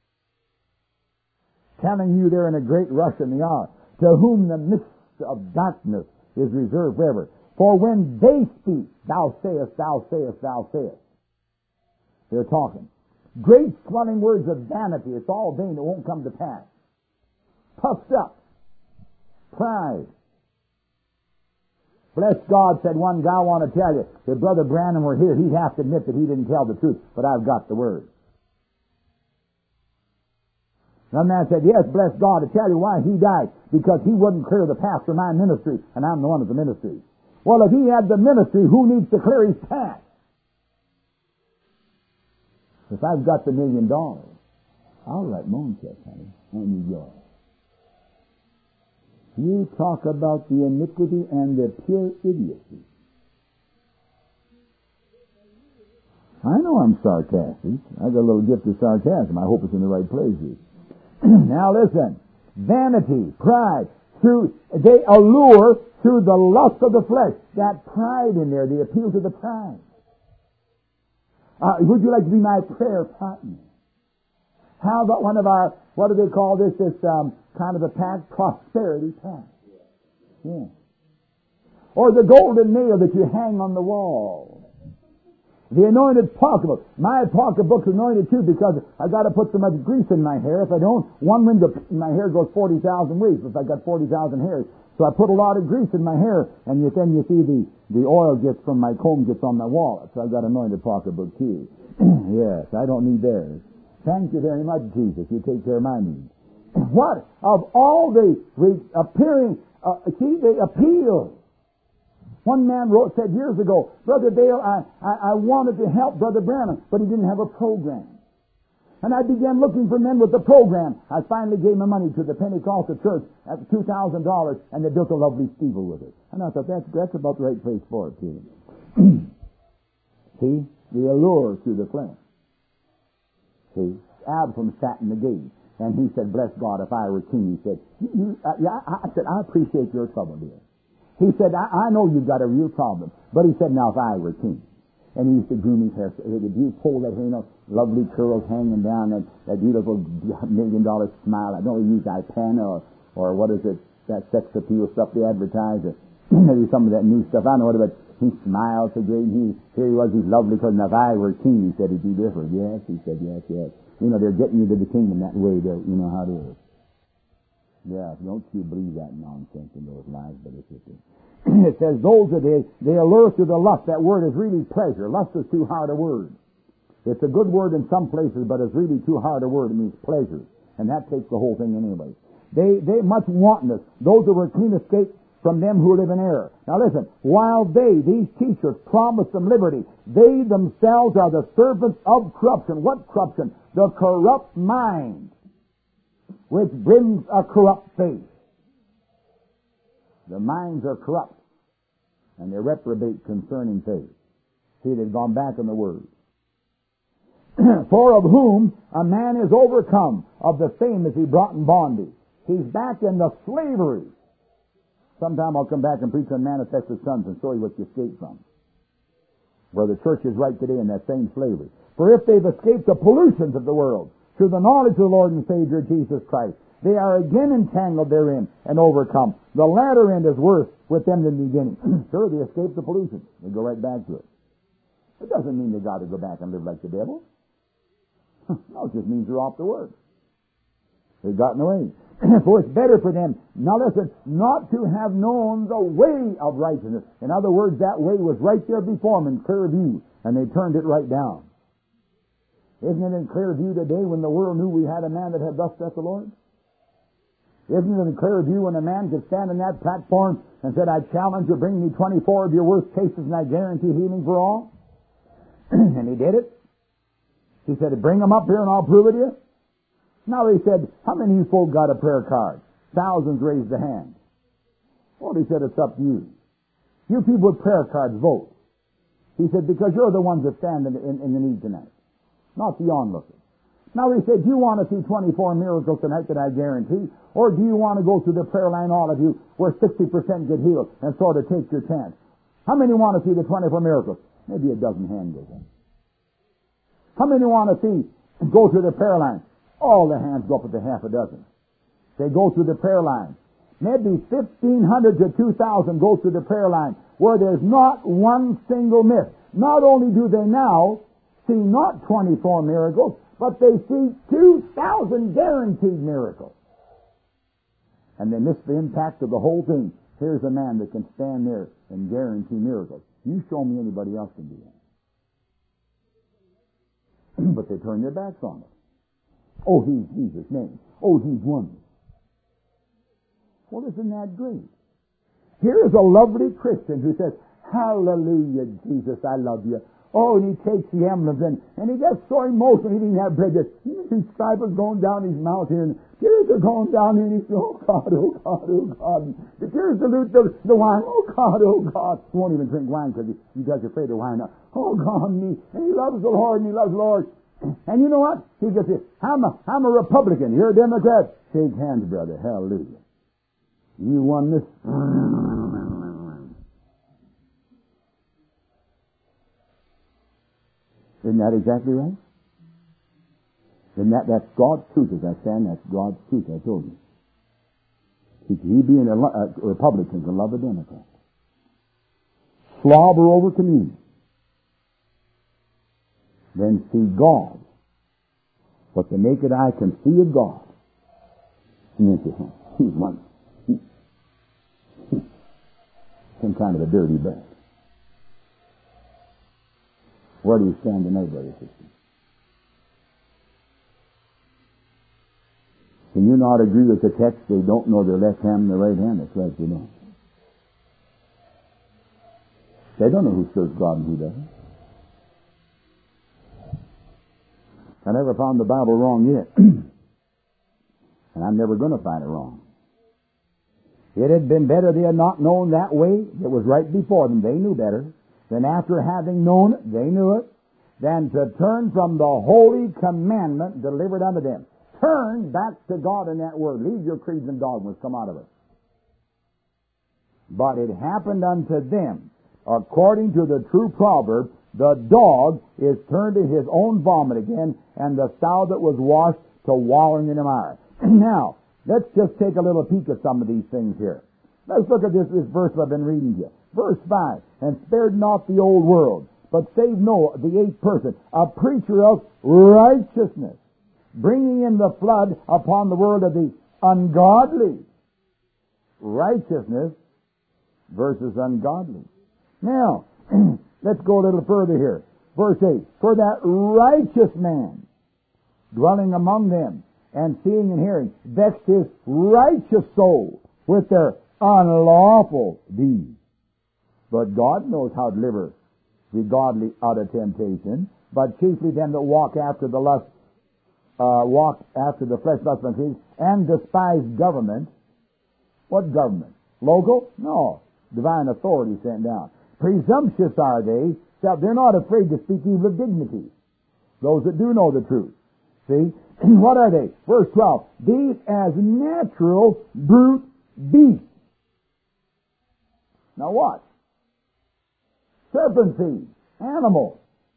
telling you they're in a great rush in the hour, to whom the mist of darkness is reserved forever. For when they speak, thou sayest, thou sayest, thou sayest. They're talking. Great swelling words of vanity. It's all vain. It won't come to pass. Puffed up. Pride. Bless God, said one guy, I want to tell you, if Brother Branham were here, he'd have to admit that he didn't tell the truth, but I've got the Word. One man said, yes, bless God, to tell you why he died, because he wouldn't clear the path for my ministry, and I'm the one of the ministry. Well, if he had the ministry, who needs to clear his path? If I've got the $1 million, I'll write my own check, honey. I don't need yours. You talk about the iniquity and the pure idiocy. I know I'm sarcastic. I got a little gift of sarcasm. I hope it's in the right places. Now listen. Vanity, pride, they allure through the lust of the flesh. That pride in there, they appeal to the pride. Would you like to be my prayer partner? How about one of our, what do they call this kind of a pact? Prosperity pact. Yeah. Or the golden nail that you hang on the wall. The anointed pocketbook. My pocketbook's anointed too because I've got to put so much grease in my hair. If I don't, one wind my hair goes 40,000 ways if I got 40,000 hairs. So I put a lot of grease in my hair, and then you see the oil gets from my comb gets on my wallet. So I've got anointed pocketbook too. Yes, I don't need theirs. Thank you very much, Jesus. You take care of my needs. What? Of all the appearing, they appeal. One man said years ago, Brother Dale, I wanted to help Brother Branham, but he didn't have a program. And I began looking for men with a program. I finally gave my money to the Pentecostal church at $2,000, and they built a lovely steeple with it. And I thought, that's about the right place for it, too. See? The allure through the flesh. See, Absalom sat in the gate, and he said, bless God, if I were king, he said, I said, I appreciate your trouble, dear. He said, I know you've got a real problem, but he said, now if I were king. And he used to groom his hair, so you pull that hair, lovely curls hanging down, that beautiful $1 million smile. I don't use pen or what is it, that sex appeal stuff they advertise, or maybe some of that new stuff, I don't know what, but He smiled so great. Here he was, he's lovely, because if I were king, he said, he'd be different. Yes, he said, yes, yes. You know, they're getting you to the kingdom that way. You know how it is. Yeah, don't you believe that nonsense in those lies, but it's just it says, those that they allure to the lust. That word is really pleasure. Lust is too hard a word. It's a good word in some places, but it's really too hard a word. It means pleasure. And that takes the whole thing anyway. They much wantonness. Those that were clean escaped from them who live in error. Now listen, while these teachers, promise them liberty, they themselves are the servants of corruption. What corruption? The corrupt mind, which brings a corrupt faith. The minds are corrupt, and they reprobate concerning faith. See, they've gone back on the word. For of whom a man is overcome, of the same is he brought in bondage. He's back in the slavery. Sometime I'll come back and preach on manifested sons and show you what you escaped from. Where the church is right today in that same slavery. For if they've escaped the pollutions of the world through the knowledge of the Lord and Savior Jesus Christ, they are again entangled therein and overcome. The latter end is worse with them than the beginning. Sure, they escape the pollution. They go right back to it. It doesn't mean they got to go back and live like the devil. No, it just means they're off the word. They've gotten away. For it's better for them, now listen, not to have known the way of righteousness. In other words, that way was right there before them in clear view, and they turned it right down. Isn't it in clear view today when the world knew we had a man that had thus saith the Lord? Isn't it in clear view when a man could stand on that platform and said, I challenge you, bring me 24 of your worst cases and I guarantee healing for all? And he did it. He said, bring them up here and I'll prove it to you. Now he said, how many of you folk got a prayer card? Thousands raised their hand. Well, he said, it's up to you. You people with prayer cards, vote. He said, because you're the ones that stand in the need tonight, not the onlookers. Now he said, do you want to see 24 miracles tonight that I guarantee? Or do you want to go through the prayer line, all of you, where 60% get healed and sort of take your chance? How many want to see the 24 miracles? Maybe a dozen hands goes in. How many want to see go through the prayer line? All the hands go up at the half a dozen. They go through the prayer line. Maybe 1,500 to 2,000 go through the prayer line where there's not one single miss. Not only do they now see not 24 miracles, but they see 2,000 guaranteed miracles. And they miss the impact of the whole thing. Here's a man that can stand there and guarantee miracles. You show me anybody else can do that. But they turn their backs on it. Oh, he's Jesus' name. Oh, he's one. Well, isn't that great? Here is a lovely Christian who says, hallelujah, Jesus, I love you. Oh, and he takes the emblems and he gets so emotional he didn't have bread. His stripes going down his mouth here, and tears are going down here, and he says, oh God, oh God, oh God. The tears dilute the wine. Oh God, oh God. He won't even drink wine because he's afraid of wine. Oh God, and he loves the Lord, and he loves the Lord. And you know what? He gets this. I'm a Republican. You're a Democrat. Shake hands, brother. Hallelujah. You won this. Isn't that exactly right? Isn't that's God's truth as I stand? That's God's truth, I told you. He being a Republican can love a Democrat. Slobber over communion. Then see God. What the naked eye can see of God. And then say, he's one. Some kind of a dirty bird. Where do you stand tonight, brother and sister? Can you not agree with the text? They don't know their left hand and their right hand. That's right, they don't. They don't know who serves God and who doesn't. I never found the Bible wrong yet. And I'm never going to find it wrong. It had been better they had not known that way that was right before them. They knew better. Then after having known it, they knew it, than to turn from the holy commandment delivered unto them. Turn back to God in that word. Leave your creeds and dogmas. Come out of it. But it happened unto them, according to the true proverb, the dog is turned to his own vomit again, and the sow that was washed to wallowing in the mire. Now, let's just take a little peek at some of these things here. Let's look at this verse I've been reading to you. Verse 5, and spared not the old world, but saved Noah, the eighth person, a preacher of righteousness, bringing in the flood upon the world of the ungodly. Righteousness versus ungodly. Now, let's go a little further here. Verse 8, for that righteous man, dwelling among them, and seeing and hearing, vexed his righteous soul with their unlawful deeds. But God knows how to deliver the godly out of temptation, but chiefly them that walk after the lust, walk after the flesh, lust, and greed, and despise government. What government? Local? No. Divine authority sent down. Presumptuous are they, they're not afraid to speak evil of dignity. Those that do know the truth. See? What are they? Verse 12. These as natural brute beasts. Now what? Serpent seed. Animals.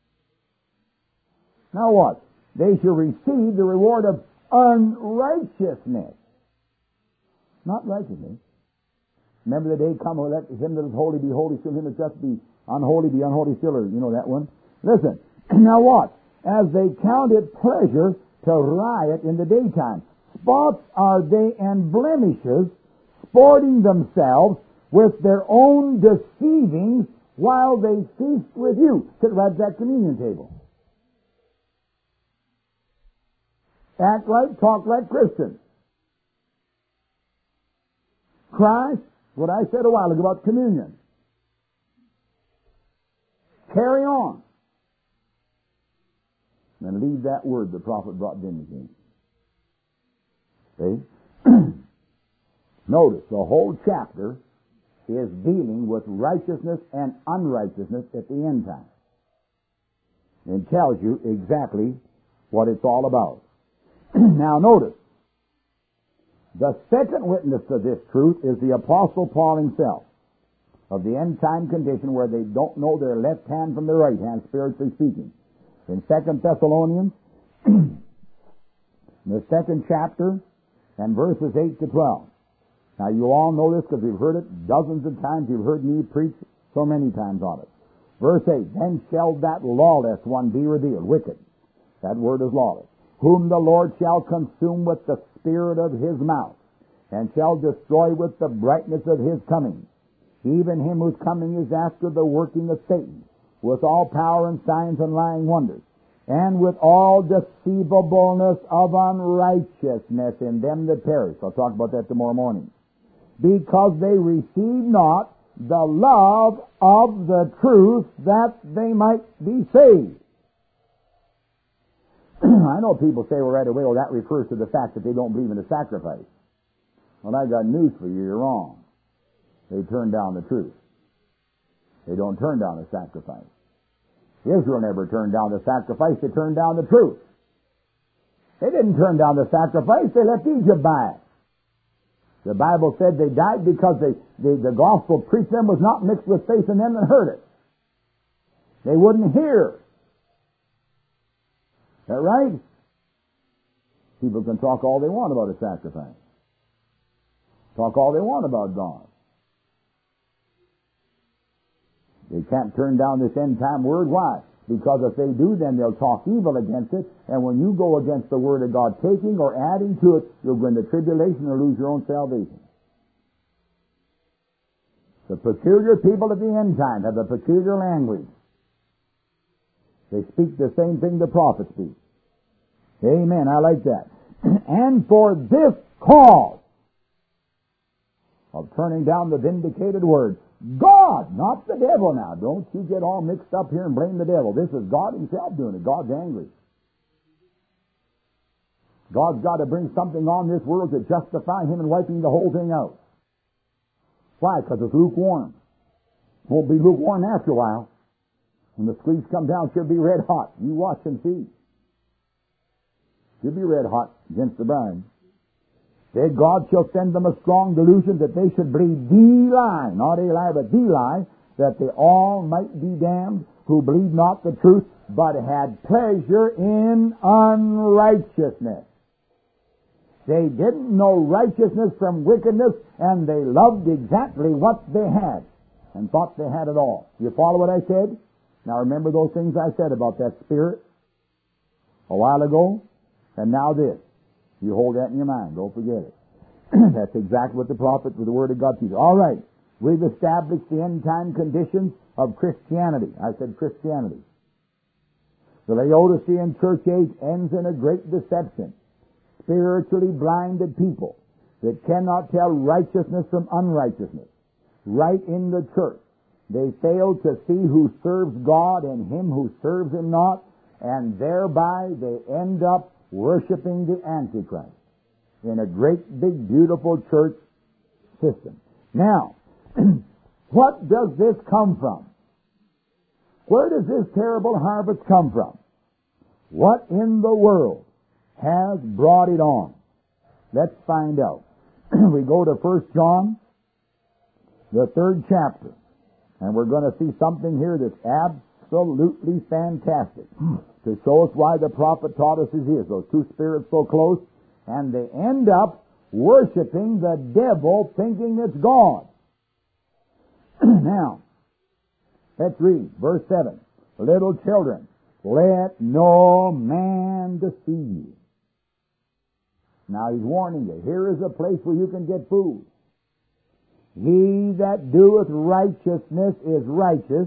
Now what? They shall receive the reward of unrighteousness. Not righteousness. Remember the day come, let him that is holy be holy still, him that just be unholy still, or you know that one. Listen, now what? As they count it pleasure to riot in the daytime. Spots are they and blemishes, sporting themselves with their own deceivings while they feast with you. Sit right at that communion table. Act like, talk like Christians. Christ, what I said a while ago about communion. Carry on. And leave that word the prophet brought Timothy. See? Notice, the whole chapter is dealing with righteousness and unrighteousness at the end time. And tells you exactly what it's all about. Now notice, the second witness to this truth is the Apostle Paul himself, of the end time condition where they don't know their left hand from their right hand, spiritually speaking. In 2 Thessalonians, the 2nd chapter, and verses 8 to 12. Now you all know this because you've heard it dozens of times. You've heard me preach so many times on it. Verse 8, then shall that lawless one be revealed, wicked. That word is lawless. Whom the Lord shall consume with the spirit of his mouth, and shall destroy with the brightness of his coming. Even him whose coming is after the working of Satan, with all power and signs and lying wonders, and with all deceivableness of unrighteousness in them that perish. I'll talk about that tomorrow morning. Because they receive not the love of the truth that they might be saved. I know people say, well, right away, well, that refers to the fact that they don't believe in the sacrifice. Well, I got news for you. You're wrong. They turn down the truth. They don't turn down the sacrifice. Israel never turned down the sacrifice. They turned down the truth. They didn't turn down the sacrifice. They left Egypt by it. The Bible said they died because the gospel preached them was not mixed with faith in them that heard it. They wouldn't hear. Is that right? People can talk all they want about a sacrifice. Talk all they want about God. They can't turn down this end-time word. Why? Because if they do, then they'll talk evil against it. And when you go against the word of God, taking or adding to it, you'll go into tribulation or lose your own salvation. The peculiar people of the end time have a peculiar language. They speak the same thing the prophets speak. Amen. I like that. And for this cause of turning down the vindicated word, God, not the devil now. Don't you get all mixed up here and blame the devil. This is God himself doing it. God's angry. God's got to bring something on this world to justify him in wiping the whole thing out. Why? Because it's lukewarm. Won't be lukewarm after a while. When the squeeze comes down, it should be red hot. You watch and see. Should be red hot against the brine. Then God shall send them a strong delusion that they should believe the lie, not a lie, but the lie, that they all might be damned who believed not the truth, but had pleasure in unrighteousness. They didn't know righteousness from wickedness, and they loved exactly what they had. and thought they had it all. You follow what I said? Now remember those things I said about that spirit a while ago? And now this. You hold that in your mind. Don't forget it. That's exactly what the prophet, with the Word of God teaches. All right. We've established the end-time conditions of Christianity. I said Christianity. The Laodicean church age ends in a great deception. Spiritually blinded people that cannot tell righteousness from unrighteousness. Right in the church. They fail to see who serves God and him who serves him not, and thereby they end up worshiping the Antichrist in a great, big, beautiful church system. Now, what does this come from? Where does this terrible harvest come from? What in the world has brought it on? Let's find out. We go to 1 John, the 3rd chapter, and we're going to see something here that's absolutely fantastic to show us why the prophet taught us as he is. Those two spirits so close, and they end up worshiping the devil thinking it's God. Now, let's read verse 7. Little children, let no man deceive you. Now he's warning you. Here is a place where you can get food. He that doeth righteousness is righteous,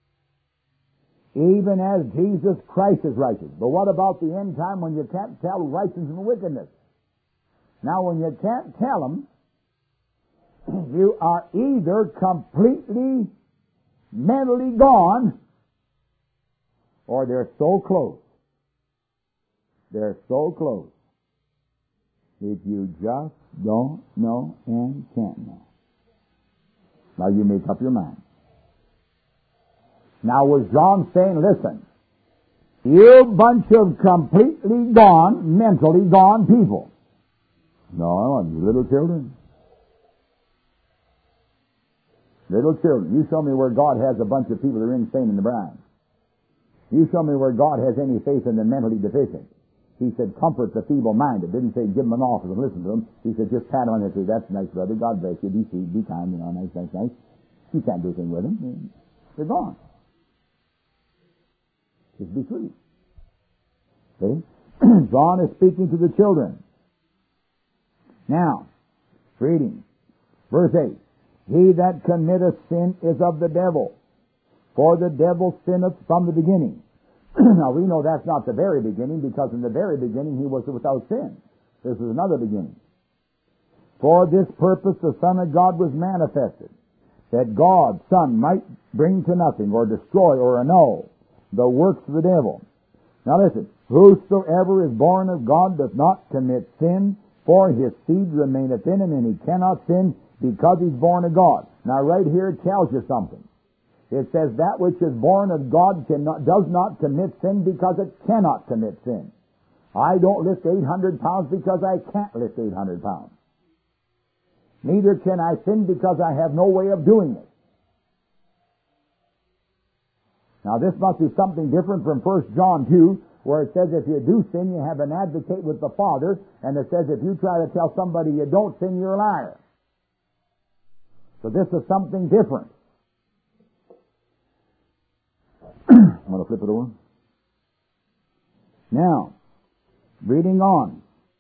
even as Jesus Christ is righteous. But what about the end time when you can't tell righteousness and wickedness? Now when you can't tell them, you are either completely mentally gone, or they're so close. They're so close that you just don't know and can't know. Now you make up your mind. Now was John saying, listen, you bunch of completely gone, mentally gone people. No, you little children. Little children. You show me where God has a bunch of people that are insane in the brain. You show me where God has any faith in the mentally deficient. He said, comfort the feeble-minded. Didn't say give them an office and listen to them. He said, just pat them on the head and say, that's nice, brother. God bless you. Be sweet, be kind, nice. You can't do anything with them. They're gone. Just be sweet. See? John is speaking to the children. Now, reading. Verse 8. He that committeth sin is of the devil, for the devil sinneth from the beginning. Now we know that's not the very beginning, because in the very beginning he was without sin. This is another beginning. For this purpose the Son of God was manifested, that God, Son, might bring to nothing, or destroy, or annul the works of the devil. Now listen, whosoever is born of God doth not commit sin, for his seed remaineth in him, and he cannot sin, because he's born of God. Now right here it tells you something. It says that which is born of God does not commit sin because it cannot commit sin. I don't lift 800 pounds because I can't lift 800 pounds. Neither can I sin because I have no way of doing it. Now this must be something different from 1 John 2, where it says if you do sin, you have an advocate with the Father, and it says if you try to tell somebody you don't sin, you're a liar. So this is something different. I'm going to flip it over. Now, reading on.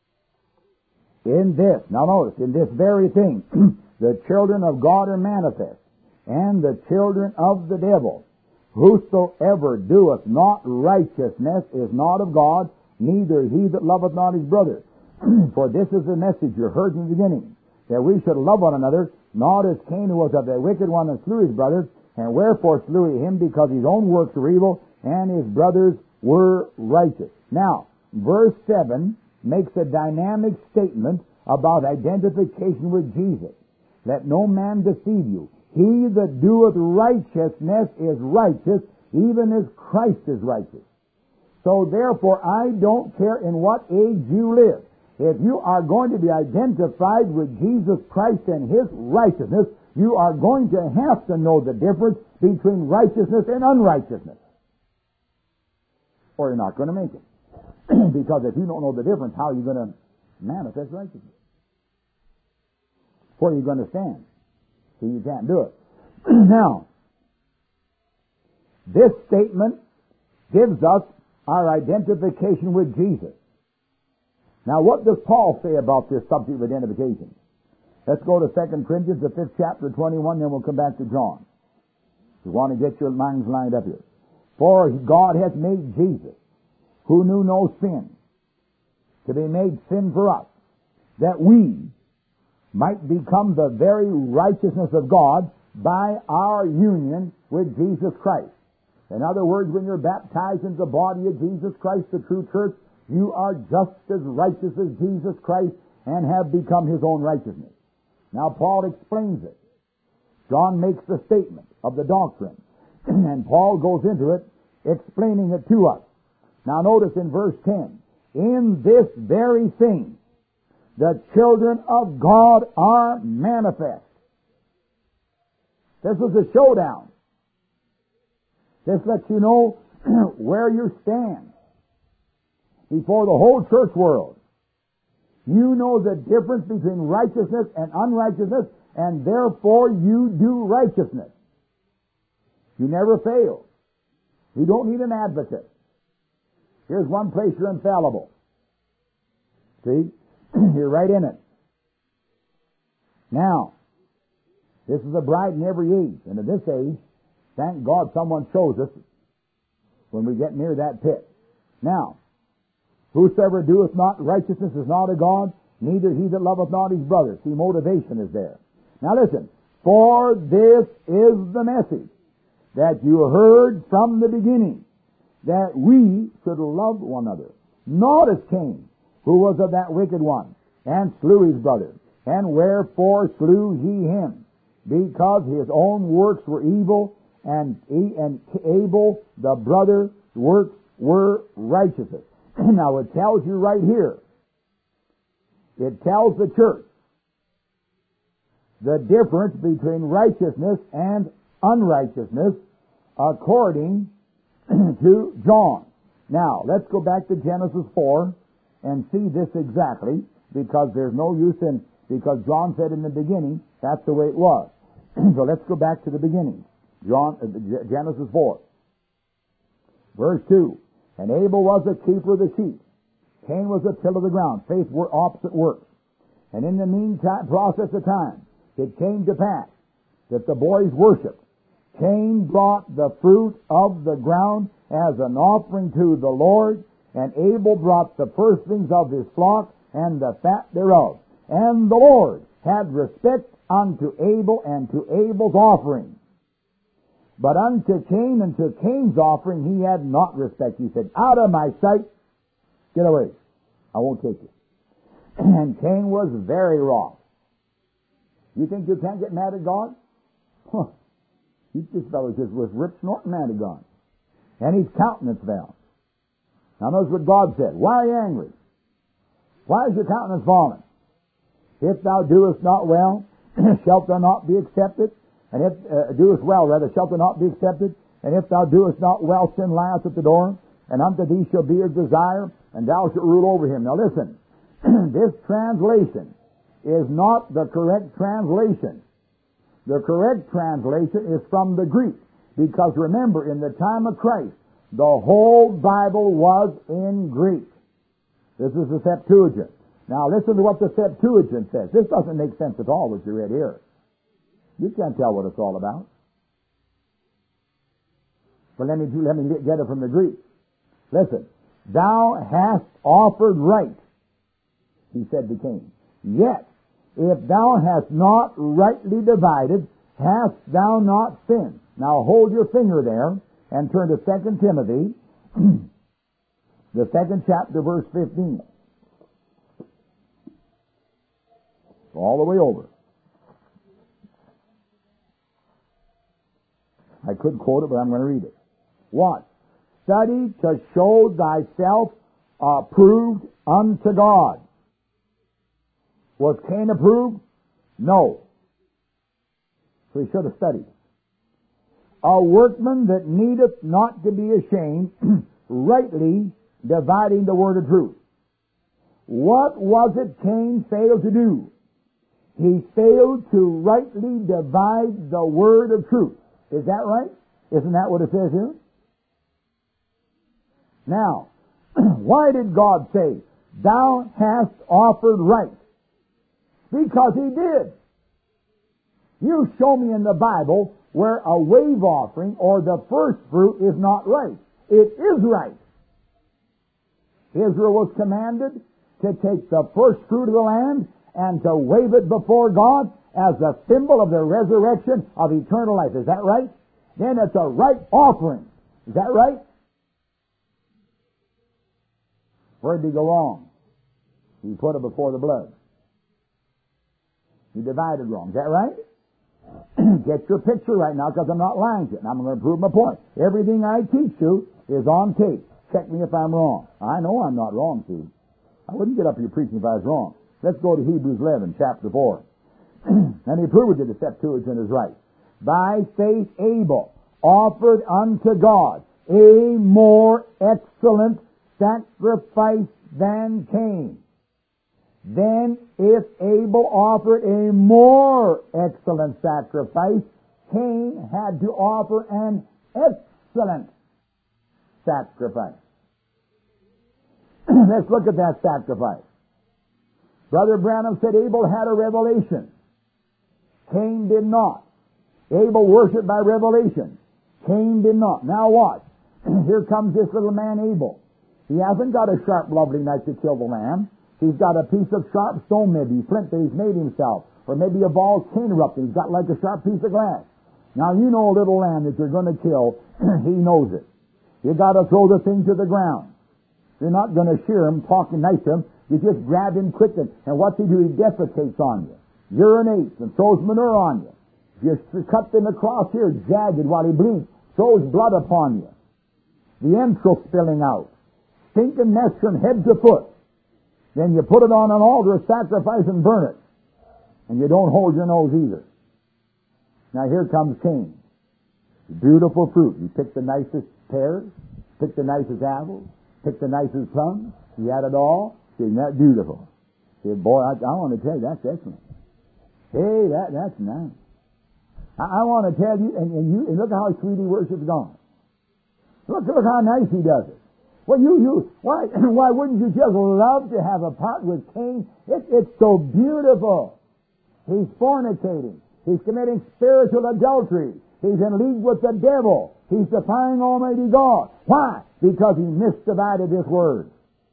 In this, now notice, in this very thing, the children of God are manifest, and the children of the devil. Whosoever doeth not righteousness is not of God, neither he that loveth not his brother. For this is the message you heard in the beginning, that we should love one another, not as Cain who was of the wicked one and slew his brother. And wherefore slew he him? Because his own works were evil, and his brothers were righteous. Now, verse 7 makes a dynamic statement about identification with Jesus. Let no man deceive you. He that doeth righteousness is righteous, even as Christ is righteous. So therefore, I don't care in what age you live. If you are going to be identified with Jesus Christ and his righteousness, you are going to have to know the difference between righteousness and unrighteousness, or you're not going to make it. Because if you don't know the difference, how are you going to manifest righteousness? Where are you going to stand? So you can't do it. Now, this statement gives us our identification with Jesus. Now, what does Paul say about this subject of identification? Let's go to 2 Corinthians, the 5th chapter, 21, then we'll come back to John. You want to get your minds lined up here. For God hath made Jesus, who knew no sin, to be made sin for us, that we might become the very righteousness of God by our union with Jesus Christ. In other words, when you're baptized into the body of Jesus Christ, the true church, you are just as righteous as Jesus Christ and have become His own righteousness. Now, Paul explains it. John makes the statement of the doctrine, and Paul goes into it, explaining it to us. Now, notice in verse 10, in this very thing, the children of God are manifest. This was a showdown. This lets you know where you stand before the whole church world. You know the difference between righteousness and unrighteousness, and therefore you do righteousness. You never fail. You don't need an advocate. Here's one place you're infallible. See? You're right in it. Now, this is a bride in every age, and in this age, thank God someone chose us when we get near that pit. Now, whosoever doeth not righteousness is not of God, neither he that loveth not his brother. See, motivation is there. Now listen, for this is the message that you heard from the beginning, that we should love one another, not as Cain, who was of that wicked one, and slew his brother. And wherefore slew he him? Because his own works were evil, and Abel, the brother's works were righteousness. Now it tells you right here, it tells the church the difference between righteousness and unrighteousness according to John. Now, let's go back to Genesis 4 and see this exactly, because there's no use in, because John said in the beginning, that's the way it was. So let's go back to the beginning. Genesis 4. Verse 2. And Abel was a keeper of the sheep. Cain was a tiller of the ground. Faith were opposite works. And in the meantime, process of time, it came to pass that the boys worshipped. Cain brought the fruit of the ground as an offering to the Lord, and Abel brought the firstlings of his flock and the fat thereof. And the Lord had respect unto Abel and to Abel's offering. But unto Cain and to Cain's offering he had not respect. He said, out of my sight, get away. I won't take you. And Cain was very wroth. You think you can't get mad at God? Huh. This fellow just was rip snorting mad at God. And his countenance fell. Now notice what God said. Why are you angry? Why is your countenance fallen? If thou doest not well, shalt thou not be accepted? And if doest well, rather, shalt thou not be accepted? And if thou doest not well, sin lieth at the door, and unto thee shall be his desire, and thou shalt rule over him. Now listen, this translation is not the correct translation. The correct translation is from the Greek, because remember, in the time of Christ, the whole Bible was in Greek. This is the Septuagint. Now listen to what the Septuagint says. This doesn't make sense at all, what you read here. You can't tell what it's all about. But let me get it from the Greek. Listen. Thou hast offered right, he said to Cain. Yet, if thou hast not rightly divided, hast thou not sinned. Now hold your finger there and turn to 2 Timothy, the 2nd chapter, verse 15. All the way over. I could quote it, but I'm going to read it. What? Study to show thyself approved unto God. Was Cain approved? No. So he should have studied. A workman that needeth not to be ashamed, rightly dividing the word of truth. What was it Cain failed to do? He failed to rightly divide the word of truth. Is that right? Isn't that what it says here? Now, why did God say, thou hast offered right? Because He did. You show me in the Bible where a wave offering or the first fruit is not right. It is right. Israel was commanded to take the first fruit of the land and to wave it before God as a symbol of the resurrection of eternal life. Is that right? Then it's a right offering. Is that right? Where did he go wrong? He put it before the blood. He divided wrong. Is that right? Get your picture right now, because I'm not lying to you. And I'm going to prove my point. Everything I teach you is on tape. Check me if I'm wrong. I know I'm not wrong, see. I wouldn't get up here preaching if I was wrong. Let's go to Hebrews 11, chapter 4. And he proved that the Septuagint is right. By faith Abel offered unto God a more excellent sacrifice than Cain. Then if Abel offered a more excellent sacrifice, Cain had to offer an excellent sacrifice. Let's look at that sacrifice. Brother Branham said Abel had a revelation. Cain did not. Abel worshipped by revelation. Cain did not. Now watch. Here comes this little man Abel. He hasn't got a sharp, lovely knife to kill the lamb. He's got a piece of sharp stone, maybe, flint that he's made himself. Or maybe a ball chain erupted. He's got like a sharp piece of glass. Now you know a little lamb that you're going to kill. He knows it. You got to throw the thing to the ground. You're not going to shear him, talking nice to him. You just grab him quick, and what's he do? He defecates on you, urinates, and throws manure on you. If you cut him across here, jagged while he bleeds, throws blood upon you. The entrails spilling out. Stinking mess from head to foot. Then you put it on an altar of sacrifice and burn it. And you don't hold your nose either. Now here comes Cain. Beautiful fruit. He picked the nicest pears, picked the nicest apples, picked the nicest plums. He had it all. Isn't that beautiful? He said, boy, I want to tell you, that's excellent. Hey, that's nice. I want to tell you, and look how sweet he worships God. Look how nice he does it. Well, why wouldn't you just love to have a part with Cain? It's so beautiful. He's fornicating. He's committing spiritual adultery. He's in league with the devil. He's defying Almighty God. Why? Because he misdivided His word.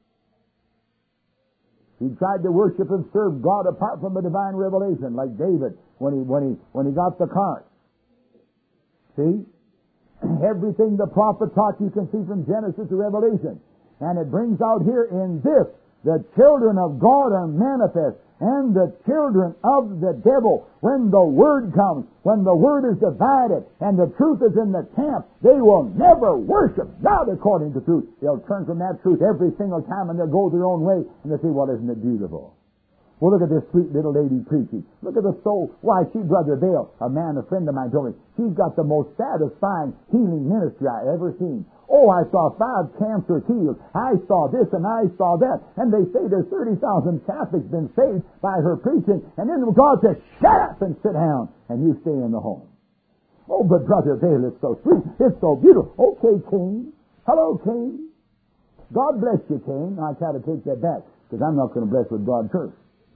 He tried to worship and serve God apart from a divine revelation, like David when he got the cart. See? Everything the prophet taught you can see from Genesis to Revelation. And it brings out here in this, the children of God are manifest, and the children of the devil. When the Word comes, when the Word is divided, and the truth is in the camp, they will never worship God according to truth. They'll turn from that truth every single time, and they'll go their own way, and they'll say, well, isn't it beautiful? Well, look at this sweet little lady preaching. Look at the soul. Why, Brother Dale, a friend of mine told me, she's got the most satisfying healing ministry I ever seen. Oh, I saw 5 cancers healed. I saw this and I saw that. And they say there's 30,000 Catholics been saved by her preaching. And then God says, shut up and sit down. And you stay in the home. Oh, but Brother Dale, it's so sweet. It's so beautiful. Okay, Cain. Hello, Cain. God bless you, Cain. I try to take that back, because I'm not going to bless with God curse.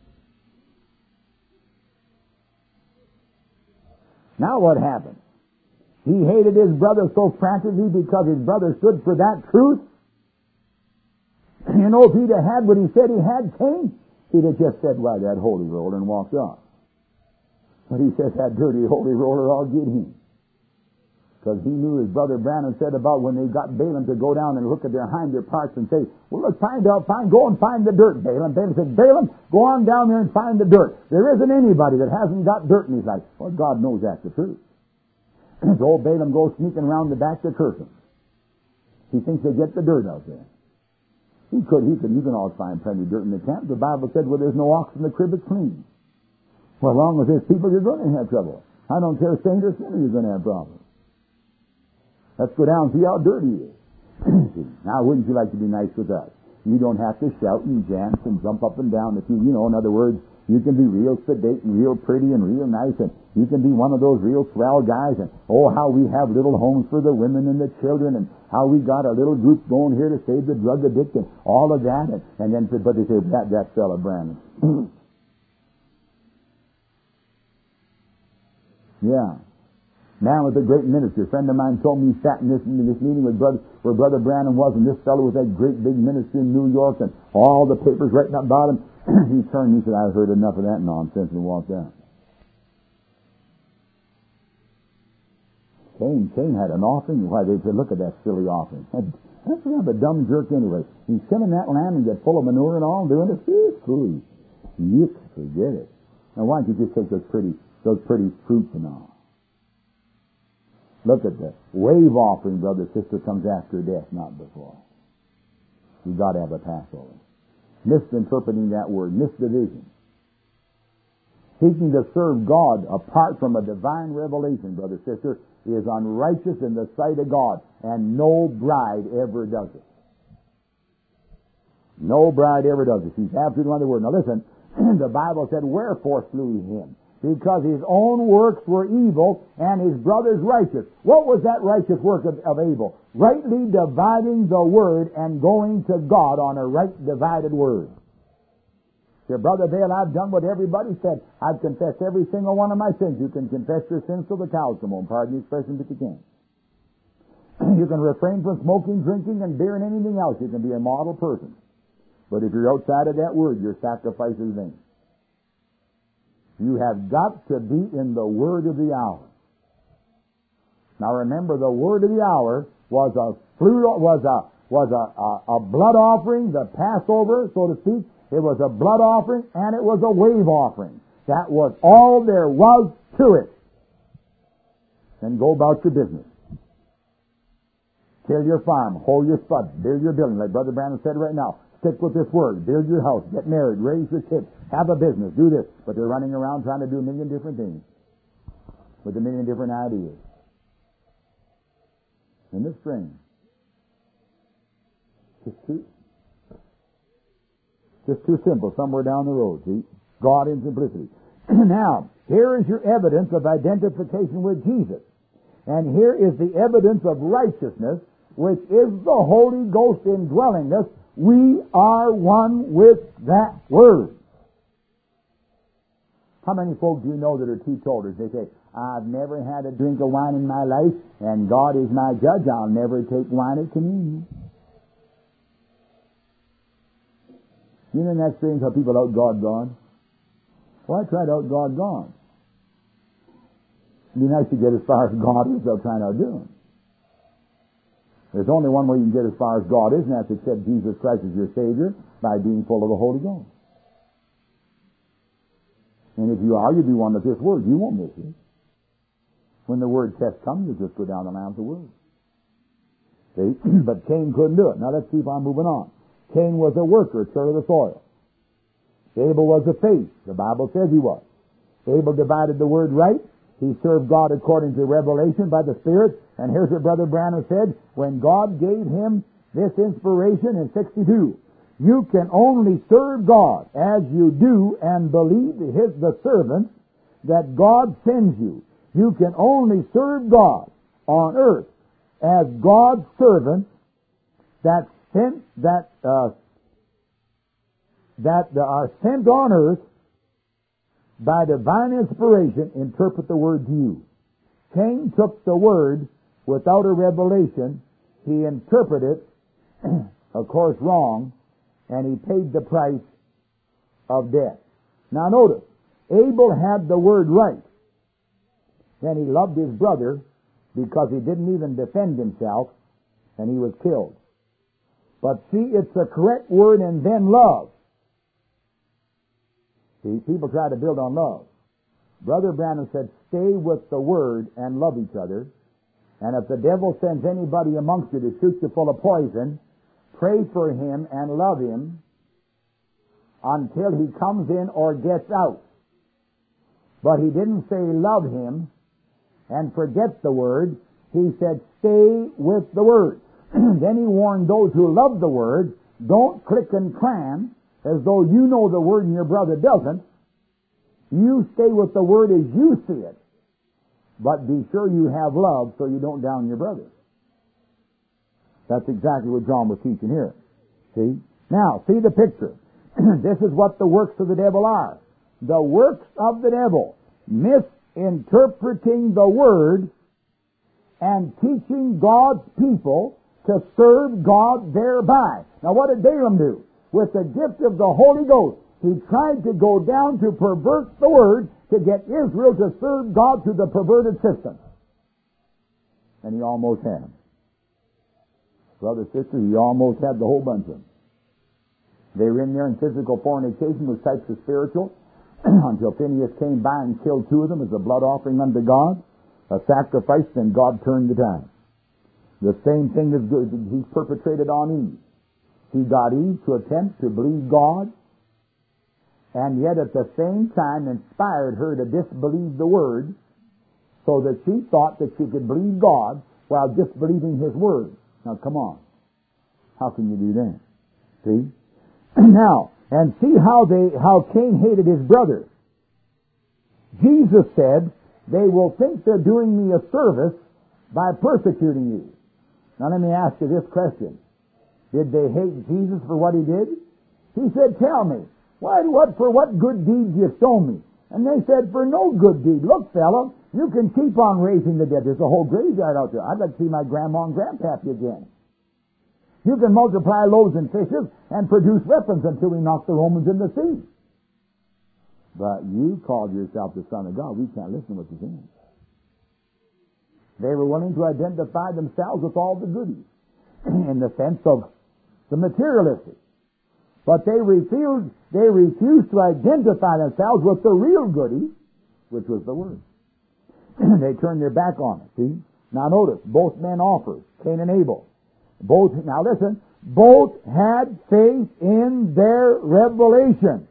Now what happened? He hated his brother so frantically because his brother stood for that truth. You know, if he'd have had what he said he had, Cain, he'd have just said, why, that holy roller, and walked off. But he says, that dirty holy roller, I'll get him. Because he knew his brother Branham said about when they got Balaam to go down and look at their parts and say, well, look, go and find the dirt, Balaam. Balaam said, Balaam, go on down there and find the dirt. There isn't anybody that hasn't got dirt in his life. Well, God knows that's the truth. So old Balaam goes sneaking around the back to curse him. He thinks they get the dirt out there. You can always find plenty of dirt in the camp. The Bible said, well, there's no ox in the crib, it's clean. Well, as long as there's people, you're going to have trouble. I don't care, saint or sinner, you're going to have problems. Let's go down and see how dirty he is. Now, wouldn't you like to be nice with us? You don't have to shout and dance and jump up and down. In other words, You can be real sedate and real pretty and real nice, and you can be one of those real swell guys, and oh, how we have little homes for the women and the children, and how we got a little group going here to save the drug addict, and all of that, and then, but they say, that fella Branham. Yeah. Man was a great minister. A friend of mine told me he sat in this meeting with where Brother Branham was, and this fellow was that great big minister in New York, and all the papers writing about him. He turned and he said, I've heard enough of that nonsense, and walked out. Cain had an offering. Why, they said, look at that silly offering. That's kind of a dumb jerk anyway. He's killing that lamb and get full of manure and all, doing it. Food. You forget it. Now why don't you just take those pretty fruits and all? Look at the wave offering, brother, sister, comes after death, not before. You've got to have a Passover. Misinterpreting that word, misdivision. Seeking to serve God apart from a divine revelation, brother, sister, is unrighteous in the sight of God, and no bride ever does it. No bride ever does it. She's absolutely on the word. Now listen, the Bible said, wherefore slew he him? Because his own works were evil and his brother's righteous. What was that righteous work of Abel? Rightly dividing the word and going to God on a right divided word. Your brother Bale, I've done what everybody said. I've confessed every single one of my sins. You can confess your sins till the cows come home. Pardon the expression, but you can't. You can refrain from smoking, drinking, and beer and anything else. You can be a model person. But if you're outside of that word, your sacrifice is vain. You have got to be in the word of the hour. Now remember, the word of the hour was a blood offering, the Passover, so to speak. It was a blood offering and it was a wave offering. That was all there was to it. Then go about your business. Till your farm, hold your spud, build your building, like Brother Branham said right now. Stick with this word, build your house, get married, raise your kids, have a business, do this. But they're running around trying to do a million different things with a million different ideas. Isn't it strange? Just too simple, somewhere down the road, see? God in simplicity. Now, here is your evidence of identification with Jesus. And here is the evidence of righteousness, which is the Holy Ghost indwelling us. We are one with that Word. How many folks do you know that are teetotalers? They say, I've never had a drink of wine in my life, and God is my judge. I'll never take wine at communion. You know that strange how people out-God God? Well, I tried out-God God. It'd be nice to get as far as God is without trying to outdo Him. There's only one way you can get as far as God is, and that's to accept Jesus Christ as your Savior by being full of the Holy Ghost. And if you are, you'll be one with this Word. You won't miss it. When the Word test comes, you just go down the line of the Word. See? But Cain couldn't do it. Now let's keep on moving on. Cain was a worker, tiller of the soil. Abel was a faith. The Bible says he was. Abel divided the Word right. He served God according to revelation by the Spirit. And here's what Brother Branham said when God gave him this inspiration in 62. You can only serve God as you do and believe the servants that God sends you. You can only serve God on earth as God's servants that are sent on earth by divine inspiration interpret the Word to you. Cain took the Word without a revelation. He interpreted it, of course, wrong, and he paid the price of death. Now notice, Abel had the Word right. Then he loved his brother because he didn't even defend himself, and he was killed. But see, it's the correct word and then love. See, people try to build on love. Brother Branham said, stay with the Word and love each other. And if the devil sends anybody amongst you to shoot you full of poison, pray for him and love him until he comes in or gets out. But he didn't say love him and forget the Word. He said, stay with the Word. Then he warned those who love the Word, don't click and cram as though you know the Word and your brother doesn't, You stay with the Word as you see it, but be sure you have love so you don't down your brother. That's exactly what John was teaching here. See? Now, see the picture. This is what the works of the devil are. The works of the devil. Misinterpreting the Word and teaching God's people to serve God thereby. Now, what did Balaam do? With the gift of the Holy Ghost, he tried to go down to pervert the Word to get Israel to serve God through the perverted system. And he almost had. Brother, sister, he almost had the whole bunch of them. They were in there in physical fornication with types of spiritual until Phineas came by and killed 2 of them as a blood offering unto God, a sacrifice, and God turned the tide. The same thing that he perpetrated on Eve. He got Eve to attempt to believe God, and yet at the same time inspired her to disbelieve the Word, so that she thought that she could believe God while disbelieving His Word. Now, come on. How can you do that? See? Now, and see how Cain hated his brother. Jesus said, they will think they're doing me a service by persecuting you. Now let me ask you this question. Did they hate Jesus for what He did? He said, tell me, for what good deed do you stone me? And they said, for no good deed. Look, fellow, you can keep on raising the dead. There's a whole graveyard out there. I'd like to see my grandma and grandpappy again. You can multiply loaves and fishes and produce weapons until we knock the Romans in the sea. But you called yourself the Son of God. We can't listen to what you're saying. They were willing to identify themselves with all the goodies in the sense of the materialistic. But they refused to identify themselves with the real goody, which was the Word. They turned their back on it, see? Now notice, both men offered, Cain and Abel. Both had faith in their revelation.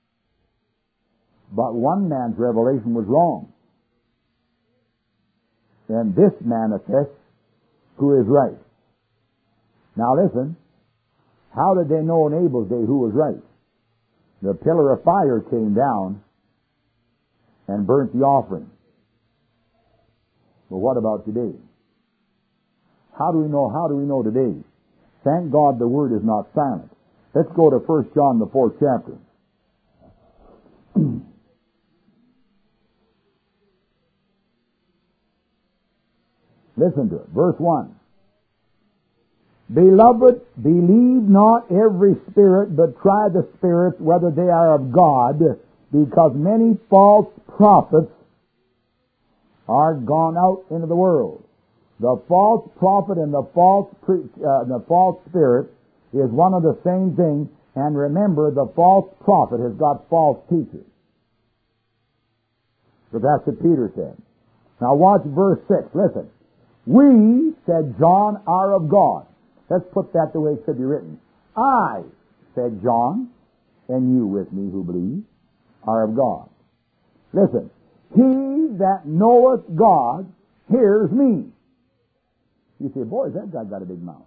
But one man's revelation was wrong. And this manifests who is right. Now listen, how did they know in Abel's day who was right? The pillar of fire came down and burnt the offering. Well, what about today? How do we know today? Thank God the Word is not silent. Let's go to 1 John, the 4th chapter. Listen to it. Verse 1. Beloved, believe not every spirit, but try the spirits whether they are of God, because many false prophets are gone out into the world. The false prophet and the false spirit is one of the same thing. And remember, the false prophet has got false teachers. So that's what Peter said. Now watch verse 6. Listen. We, said John, are of God. Let's put that the way it should be written. I, said John, and you with me who believe, are of God. Listen. He that knoweth God hears me. You say, boy, that guy got a big mouth.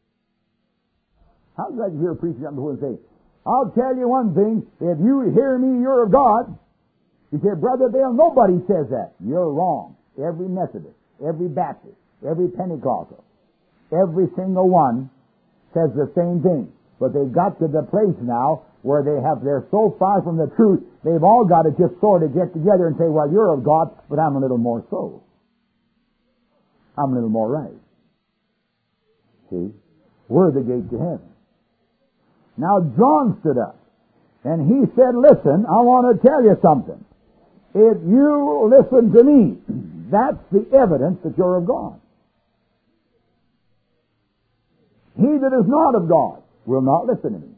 How glad you hear a preacher come before and say, I'll tell you one thing, if you hear me, you're of God. You say, Brother Dale, nobody says that. You're wrong. Every Methodist, every Baptist, every Pentecostal, every single one says the same thing. But they've got to the place now where they're so far from the truth, they've all got to just sort of get together and say, well, you're of God, but I'm a little more so. I'm a little more right. See? We're the gate to heaven. Now John stood up and he said, listen, I want to tell you something. If you listen to me, that's the evidence that you're of God. He that is not of God will not listen to me.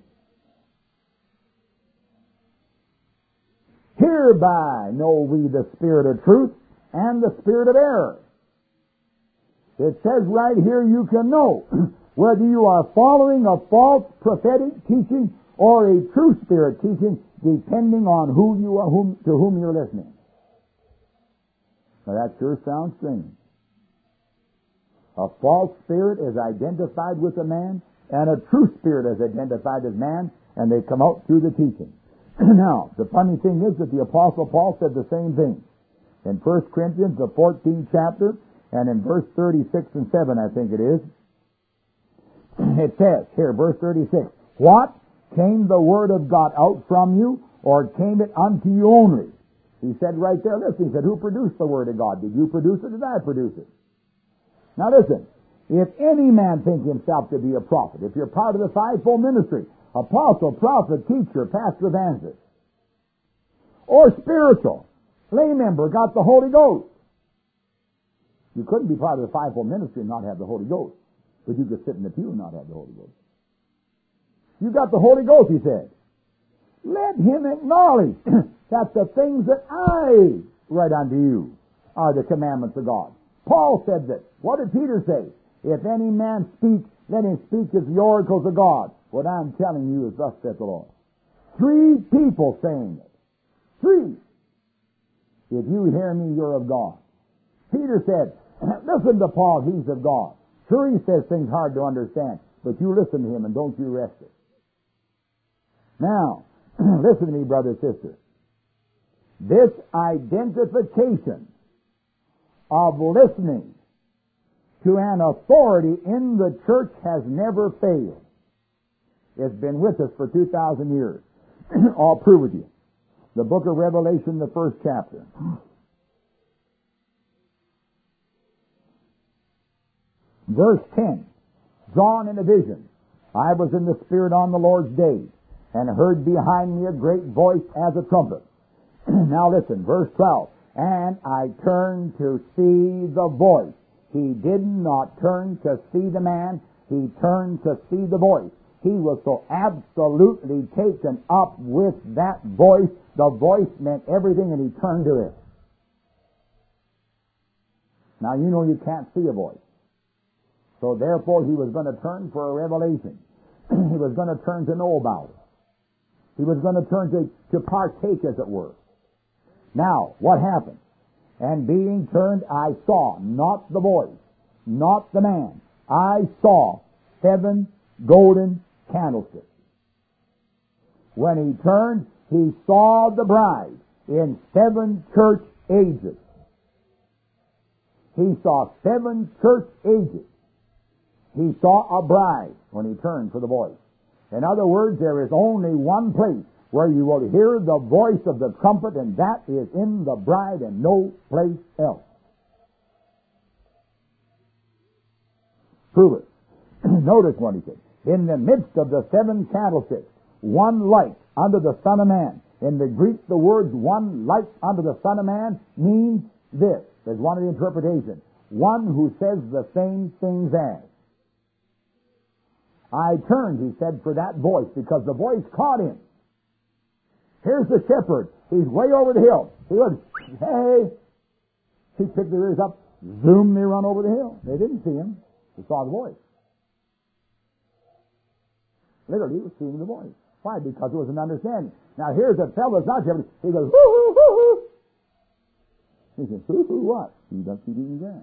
Hereby know we the spirit of truth and the spirit of error. It says right here you can know whether you are following a false prophetic teaching or a true spirit teaching, depending on who you are, to whom you're listening. Now that sure sounds strange. A false spirit is identified with a man, and a true spirit is identified as man, and they come out through the teaching. Now, the funny thing is that the Apostle Paul said the same thing. In 1 Corinthians, the 14th chapter, and in verse 36 and 7, I think it is, it says, here, verse 36, what? Came the word of God out from you, or came it unto you only? He said right there, listen, he said, who produced the word of God? Did you produce it, or did I produce it? Now listen, if any man think himself to be a prophet, if you're part of the fivefold ministry, apostle, prophet, teacher, pastor, evangelist, or spiritual, lay member, got the Holy Ghost. You couldn't be part of the fivefold ministry and not have the Holy Ghost, but you could sit in the pew and not have the Holy Ghost. You got the Holy Ghost, he said. Let him acknowledge that the things that I write unto you are the commandments of God. Paul said that. What did Peter say? If any man speak, let him speak as the oracles of God. What I'm telling you is thus saith the Lord. 3 people saying it. 3. If you hear me, you're of God. Peter said, listen to Paul, he's of God. Sure, he says things hard to understand, but you listen to him and don't you rest it. Now, listen to me, brother, sister. This identification of listening to an authority in the church has never failed. It's been with us for 2,000 years. I'll prove with you. The book of Revelation, the 1st chapter. Verse 10. Drawn in a vision, I was in the Spirit on the Lord's day, and heard behind me a great voice as a trumpet. Now listen, verse 12. And I turned to see the voice. He did not turn to see the man. He turned to see the voice. He was so absolutely taken up with that voice. The voice meant everything, and he turned to it. Now, you know you can't see a voice. So therefore, he was going to turn for a revelation. He was going to turn to know about it. He was going to turn to partake, as it were. Now, what happened? And being turned, I saw not the voice, not the man. I saw 7 golden candlesticks. When he turned, he saw the bride in 7 church ages. He saw 7 church ages. He saw a bride when he turned for the voice. In other words, there is only one place where you will hear the voice of the trumpet, and that is in the bride and no place else. Prove it. Notice what he said. In the midst of the 7 candlesticks, one light unto the Son of Man. In the Greek, the words one light unto the Son of Man means this. There's one of the interpretations. One who says the same things as. I turned, he said, for that voice, because the voice caught him. Here's the shepherd. He's way over the hill. He went, hey! He picked their ears up. Zoom, they run over the hill. They didn't see him. They saw the voice. Literally, he was seeing the voice. Why? Because it was an understanding. Now, here's a fellow that's not shepherd. He goes, hoo, hoo, hoo, hoo. He says, hoo, hoo, what? He doesn't see the grass.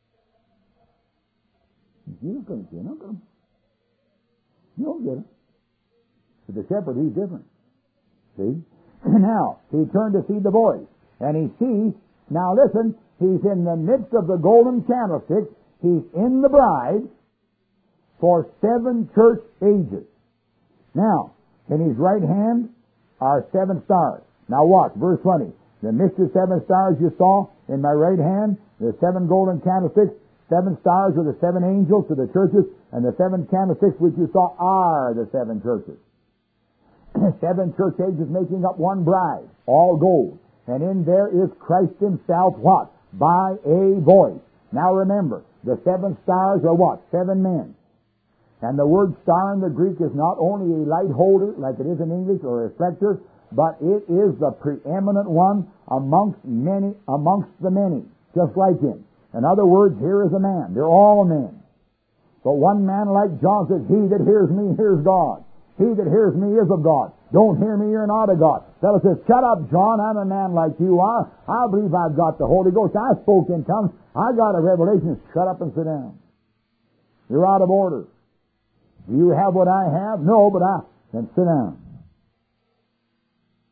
You're going to see him. Okay. You don't get it. But the shepherd, he's different. See? Now, he turned to see the voice. And he sees, now listen, he's in the midst of the golden candlesticks. He's in the bride for 7 church ages. Now, in his right hand are 7 stars. Now watch, verse 20. The midst of 7 stars you saw in my right hand, the 7 golden candlesticks. 7 stars are the 7 angels to the churches, and the 7 candlesticks which you saw are the 7 churches. 7 church ages making up one bride, all gold. And in there is Christ himself, what? By a voice. Now remember, the 7 stars are what? 7 men. And the word star in the Greek is not only a light holder, like it is in English, or a reflector, but it is the preeminent one amongst the many, just like him. In other words, here is a man. They're all men. But one man like John says, he that hears me hears God. He that hears me is of God. Don't hear me, you're not of God. Fellow says, shut up, John, I'm a man like you are. I believe I've got the Holy Ghost. I spoke in tongues. I got a revelation. Shut up and sit down. You're out of order. Do you have what I have? No, but then sit down.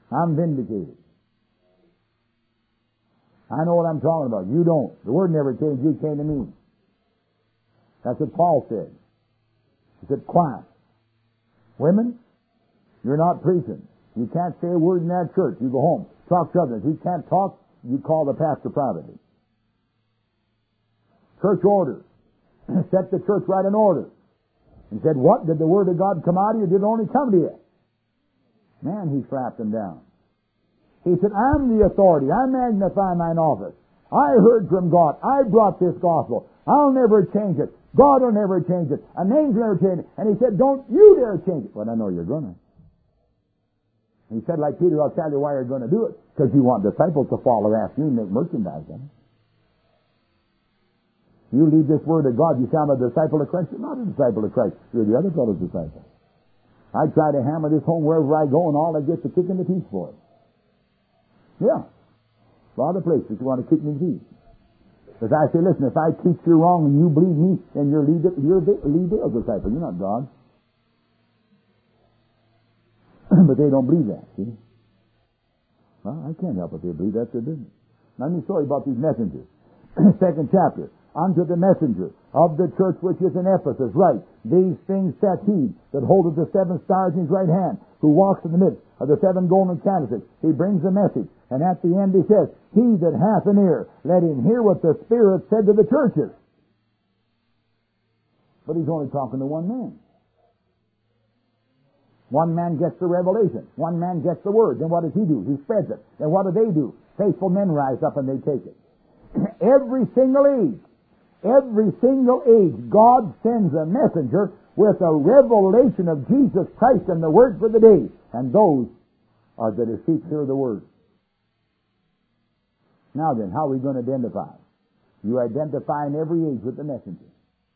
I'm vindicated. I know what I'm talking about. You don't. The Word never came. You came to me. That's what Paul said. He said, quiet. Women, you're not preaching. You can't say a word in that church. You go home. Talk to others. If you can't talk, you call the pastor privately. Church order. Set the church right in order. And said, what? Did the Word of God come out of you? Did it only come to you? Man, he slapped him down. He said, I'm the authority. I magnify mine office. I heard from God. I brought this gospel. I'll never change it. God will never change it. A name's never change it. And he said, don't you dare change it. But I know you're going to. He said, like Peter, I'll tell you why you're going to do it. Because you want disciples to follow after you and make merchandise of it. You leave this word of God, you sound a disciple of Christ. You're not a disciple of Christ. You're the other fellow's disciple. I try to hammer this home wherever I go, and all I get is a kick in the teeth for it. Yeah. A lot of places you want to kick me in the teeth. Because I say, listen, if I teach you wrong and you believe me, then you're a Lee Dale disciple. You're not God. But they don't believe that, see? Well, I can't help it. They believe that's their business. Now, let me show you about these messengers. Second chapter. Unto the messenger of the church which is in Ephesus, write, these things saith he that holdeth the 7 stars in his right hand, who walks in the midst of the 7 golden candlesticks. He brings a message, and at the end he says, he that hath an ear, let him hear what the Spirit said to the churches. But he's only talking to one man. One man gets the revelation. One man gets the word. Then what does he do? He spreads it. Then what do? Faithful men rise up and they take it. Every single age, God sends a messenger with a revelation of Jesus Christ and the word for the day. And those are the sheep hear the word. Now then, how are we going to identify? You identify in every age with the messenger.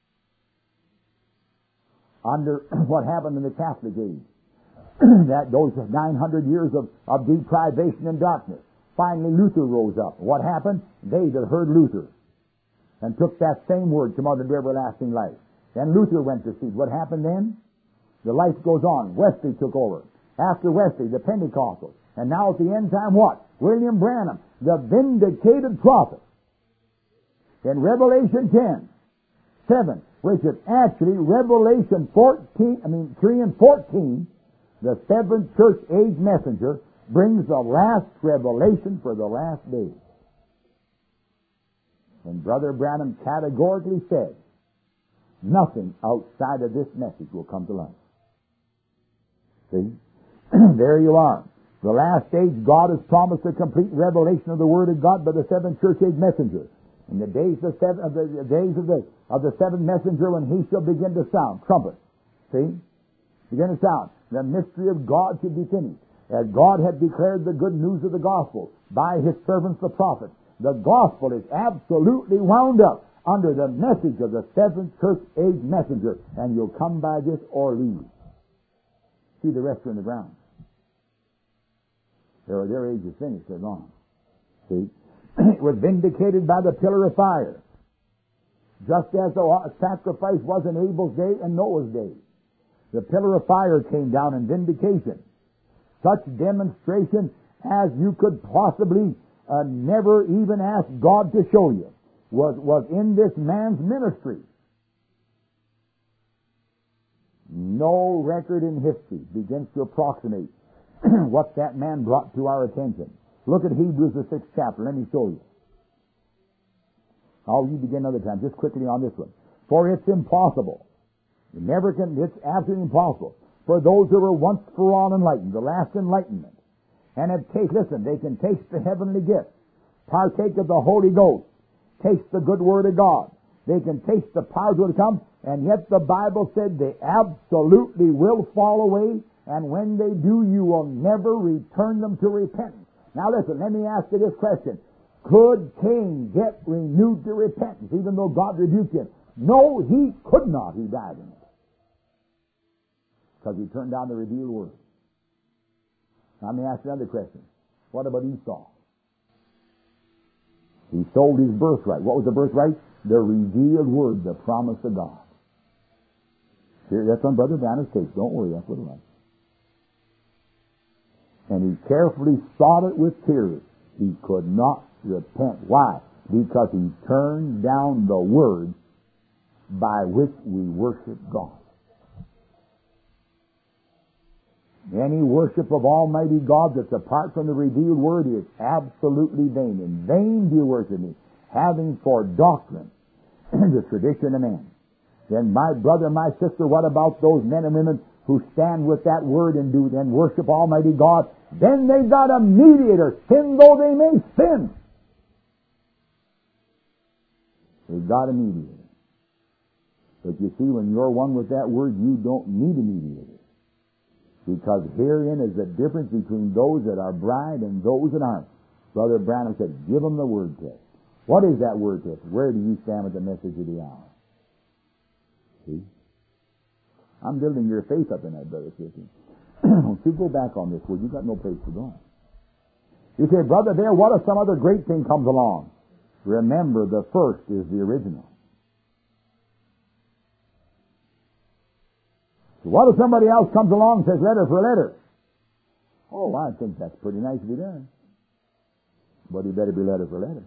Under what happened in the Catholic age, that those 900 years of deep privation and darkness. Finally, Luther rose up. What happened? They that heard Luther and took that same word, come out into everlasting life. Then Luther went to seed. What happened then? The life goes on. Wesley took over. After Wesley, the Pentecostals. And now at the end time, what? William Branham, the vindicated prophet. In Revelation 10:7, which is actually Revelation 3 and 14, the 7th church age messenger brings the last revelation for the last days. And Brother Branham categorically said, nothing outside of this message will come to life. See? There you are. The last age, God has promised a complete revelation of the Word of God by the 7th church age messenger. In the days of the 7th messenger, when he shall begin to sound, trumpet. See? Begin to sound. The mystery of God should be finished. As God had declared the good news of the gospel by his servants the prophets. The gospel is absolutely wound up under the message of the 7th church age messenger. And you'll come by this or leave. See, the rest are in the ground. Their age is finished. They're gone. See? It was vindicated by the pillar of fire. Just as the sacrifice was in Abel's day and Noah's day. The pillar of fire came down in vindication. Such demonstration as you could possibly never even ask God to show you was in this man's ministry. No record in history begins to approximate what that man brought to our attention. Look at Hebrews, the 6th chapter. Let me show you. I'll read again another time, just quickly on this one. For it's impossible. It's absolutely impossible for those who were once for all enlightened, the last enlightenment, and have listen, they can taste the heavenly gift, partake of the Holy Ghost, taste the good Word of God. They can taste the powers that come, and yet the Bible said they absolutely will fall away, and when they do, you will never return them to repentance. Now listen, let me ask you this question. Could Cain get renewed to repentance, even though God rebuked him? No, he could not. He died in it. Because he turned down the revealed word. Now let me ask you another question. What about Esau? He sold his birthright. What was the birthright? The revealed word, the promise of God. Here, that's on Brother Banner's case. Don't worry, that's what it was. and he carefully sought it with tears. He could not repent. Why? Because he turned down the word by which we worship God. Any worship of Almighty God that's apart from the revealed word is absolutely vain. In vain do you worship me, having for doctrine the tradition of men. Then my brother, my sister, what about those men and women who stand with that word and do then worship Almighty God? Then they've got a mediator, sin though they may sin. They've got a mediator. But you see, when you're one with that word, you don't need a mediator. Because herein is the difference between those that are bride and those that aren't. Brother Branham said, give them the word test. What is that word test? Where do you stand with the message of the hour? See? I'm building your faith up in that, Brother Christian. Don't you go back on this word. You've got no place to go. You say, Brother, there, what if some other great thing comes along? Remember, the first is the original. So what if somebody else comes along and says letter for letter? Oh, I think that's pretty nice to be done. But it better be letter for letter.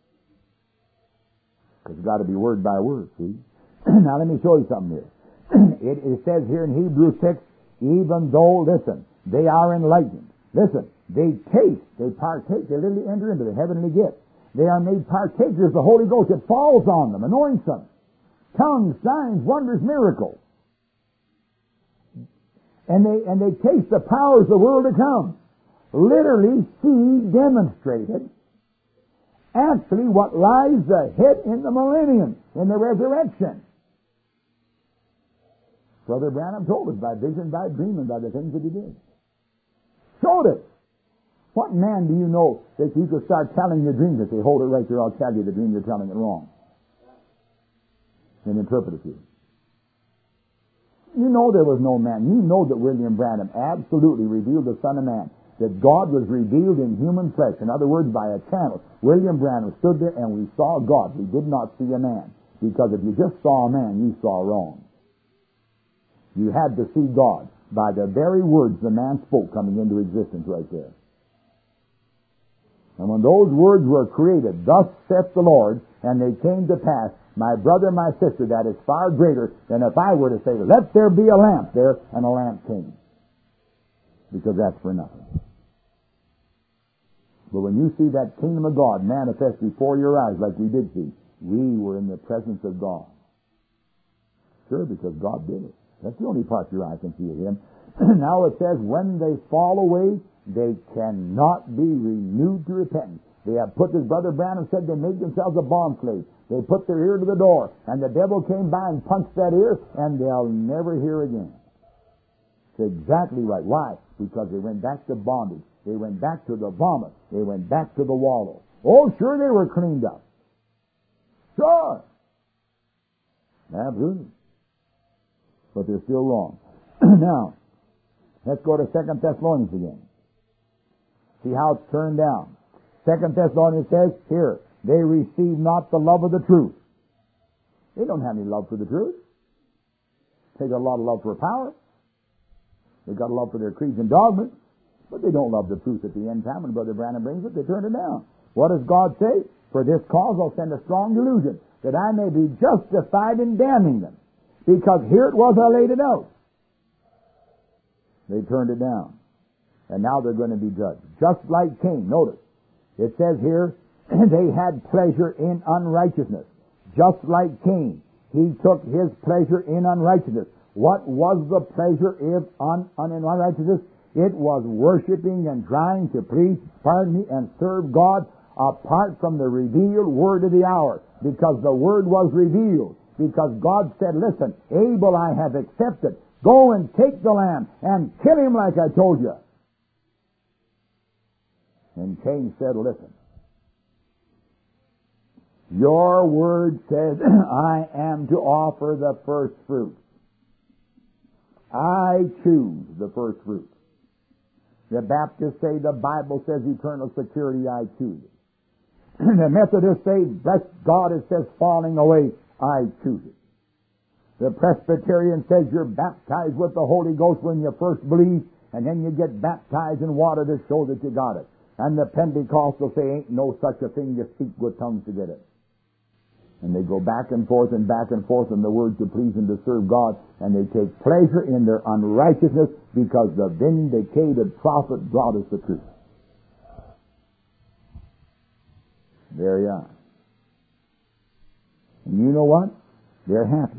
Because it's got to be word by word, see? Now let me show you something here. It says here in Hebrews 6, even though, listen, they are enlightened. Listen, they taste, they partake, they literally enter into the heavenly gift. They are made partakers of the Holy Ghost. It falls on them, anoints them. Tongues, signs, wonders, miracles. And they taste the powers of the world to come. Literally see demonstrated actually what lies ahead in the millennium, in the resurrection. Brother Branham told us by vision, by dream, and by the things that he did. Showed it. What man do you know that you could start telling your dreams and say, hold it right there, I'll tell you the dream, you're telling it wrong. And interpret it to you. You know there was no man. You know that William Branham absolutely revealed the Son of Man. That God was revealed in human flesh. In other words, by a channel. William Branham stood there and we saw God. We did not see a man. Because if you just saw a man, you saw wrong. You had to see God by the very words the man spoke coming into existence right there. And when those words were created, thus saith the Lord, and they came to pass, my brother, my sister, that is far greater than if I were to say, let there be a lamp there, and a lamp came. Because that's for nothing. But when you see that kingdom of God manifest before your eyes like we did see, we were in the presence of God. Sure, because God did it. That's the only part your eye can see of Him. Now it says, when they fall away, they cannot be renewed to repentance. They have put, as Brother Branham said, they made themselves a bond slave. They put their ear to the door, and the devil came by and punched that ear, and they'll never hear again. It's exactly right. Why? Because they went back to bondage. They went back to the vomit. They went back to the wallow. Oh, sure, they were cleaned up. Sure. Absolutely. But they're still wrong. Now, let's go to 2 Thessalonians again. See how it's turned down. 2 Thessalonians says, here, they receive not the love of the truth. They don't have any love for the truth. They got a lot of love for power. They got a love for their creeds and dogmas. But they don't love the truth at the end time. When Brother Branham brings it, they turn it down. What does God say? For this cause I'll send a strong delusion, that I may be justified in damning them. Because here it was I laid it out. They turned it down. And now they're going to be judged. Just like Cain. Notice. It says here, they had pleasure in unrighteousness. Just like Cain. He took his pleasure in unrighteousness. What was the pleasure in unrighteousness? It was worshiping and trying to please, and serve God apart from the revealed word of the hour. Because the word was revealed. Because God said, listen, Abel I have accepted. Go and take the lamb and kill him like I told you. And Cain said, listen, your word says I am to offer the first fruit. I choose the first fruit. The Baptists say the Bible says eternal security, I choose it. The Methodists say, bless God, it says falling away, I choose it. The Presbyterian says you're baptized with the Holy Ghost when you first believe, and then you get baptized in water to show that you got it. And the Pentecostals say, ain't no such a thing, you speak with tongues to get it. And they go back and forth in the word to please and to serve God, and they take pleasure in their unrighteousness because the vindicated prophet brought us the truth. There you are. And you know what? They're happy.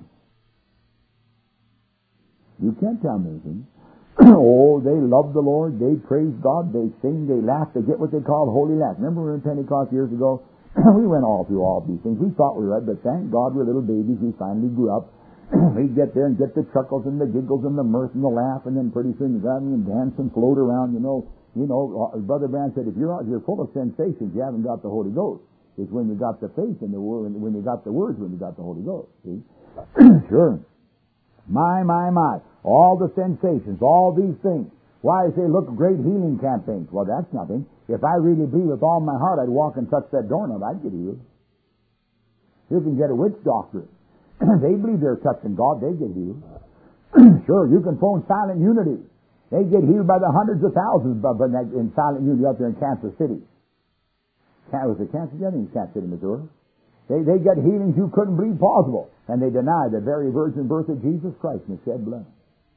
You can't tell me anything. Oh, they love the Lord, they praise God, they sing, they laugh, they get what they call holy laugh. Remember we were in Pentecost years ago? We went all through all these things. We thought we were right, but thank God we're little babies. We finally grew up. We get there and get the chuckles and the giggles and the mirth and the laugh, and then pretty soon you got them and dance and float around. You know, Brother Brandt said, if you're full of sensations, you haven't got the Holy Ghost. It's when you got the faith in the word, when you got the words, when you got the Holy Ghost. See? Sure. My. All the sensations, all these things. Why, I say, look, great healing campaigns. Well, that's nothing. If I really believe with all my heart, I'd walk and touch that doorknob, I'd get healed. You can get a witch doctor. They believe they're touching God, they get healed. Sure, you can phone Silent Unity. They get healed by the hundreds of thousands in Silent Unity up there in Kansas City. Was it Kansas City? I think it's Kansas City, Missouri. They get healings you couldn't believe possible. And they deny the very virgin birth of Jesus Christ and the shed blood.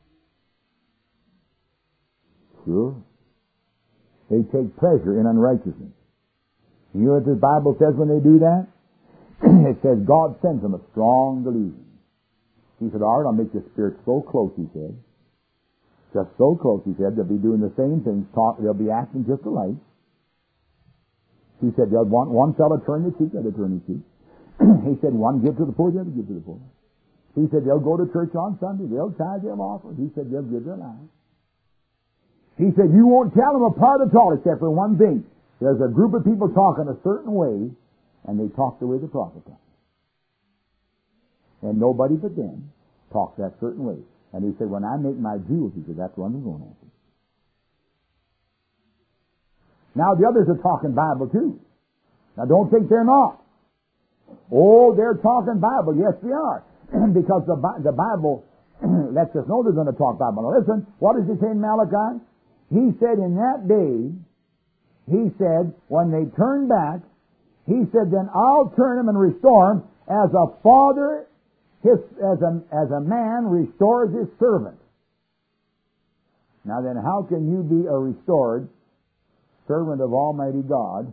Sure. They take pleasure in unrighteousness. You know what the Bible says when they do that? It says God sends them a strong delusion. He said, all right, I'll make your spirit so close, he said. Just so close, he said, they'll be doing the same things, they'll be acting just alike. He said, they'll want one fellow turn the cheek, the other turn the cheek. He said, one give to the poor, the other give to the poor. He said, they'll go to church on Sunday, they'll tithe, they'll offer. He said, they'll give their lives. He said, you won't tell them apart at all except for one thing. There's a group of people talking a certain way, and they talk the way the prophet talks. And nobody but them talks that certain way. And he said, when I make my jewels, he said, that's when they're going to happen. Now the others are talking Bible too. Now don't think they're not. Oh, they're talking Bible. Yes, they are. Because the Bible lets us know they're going to talk Bible. Now listen, what does it say in Malachi? He said in that day, he said, when they turn back, he said, then I'll turn them and restore them as a father, as a man restores his servant. Now then, how can you be a restored servant of Almighty God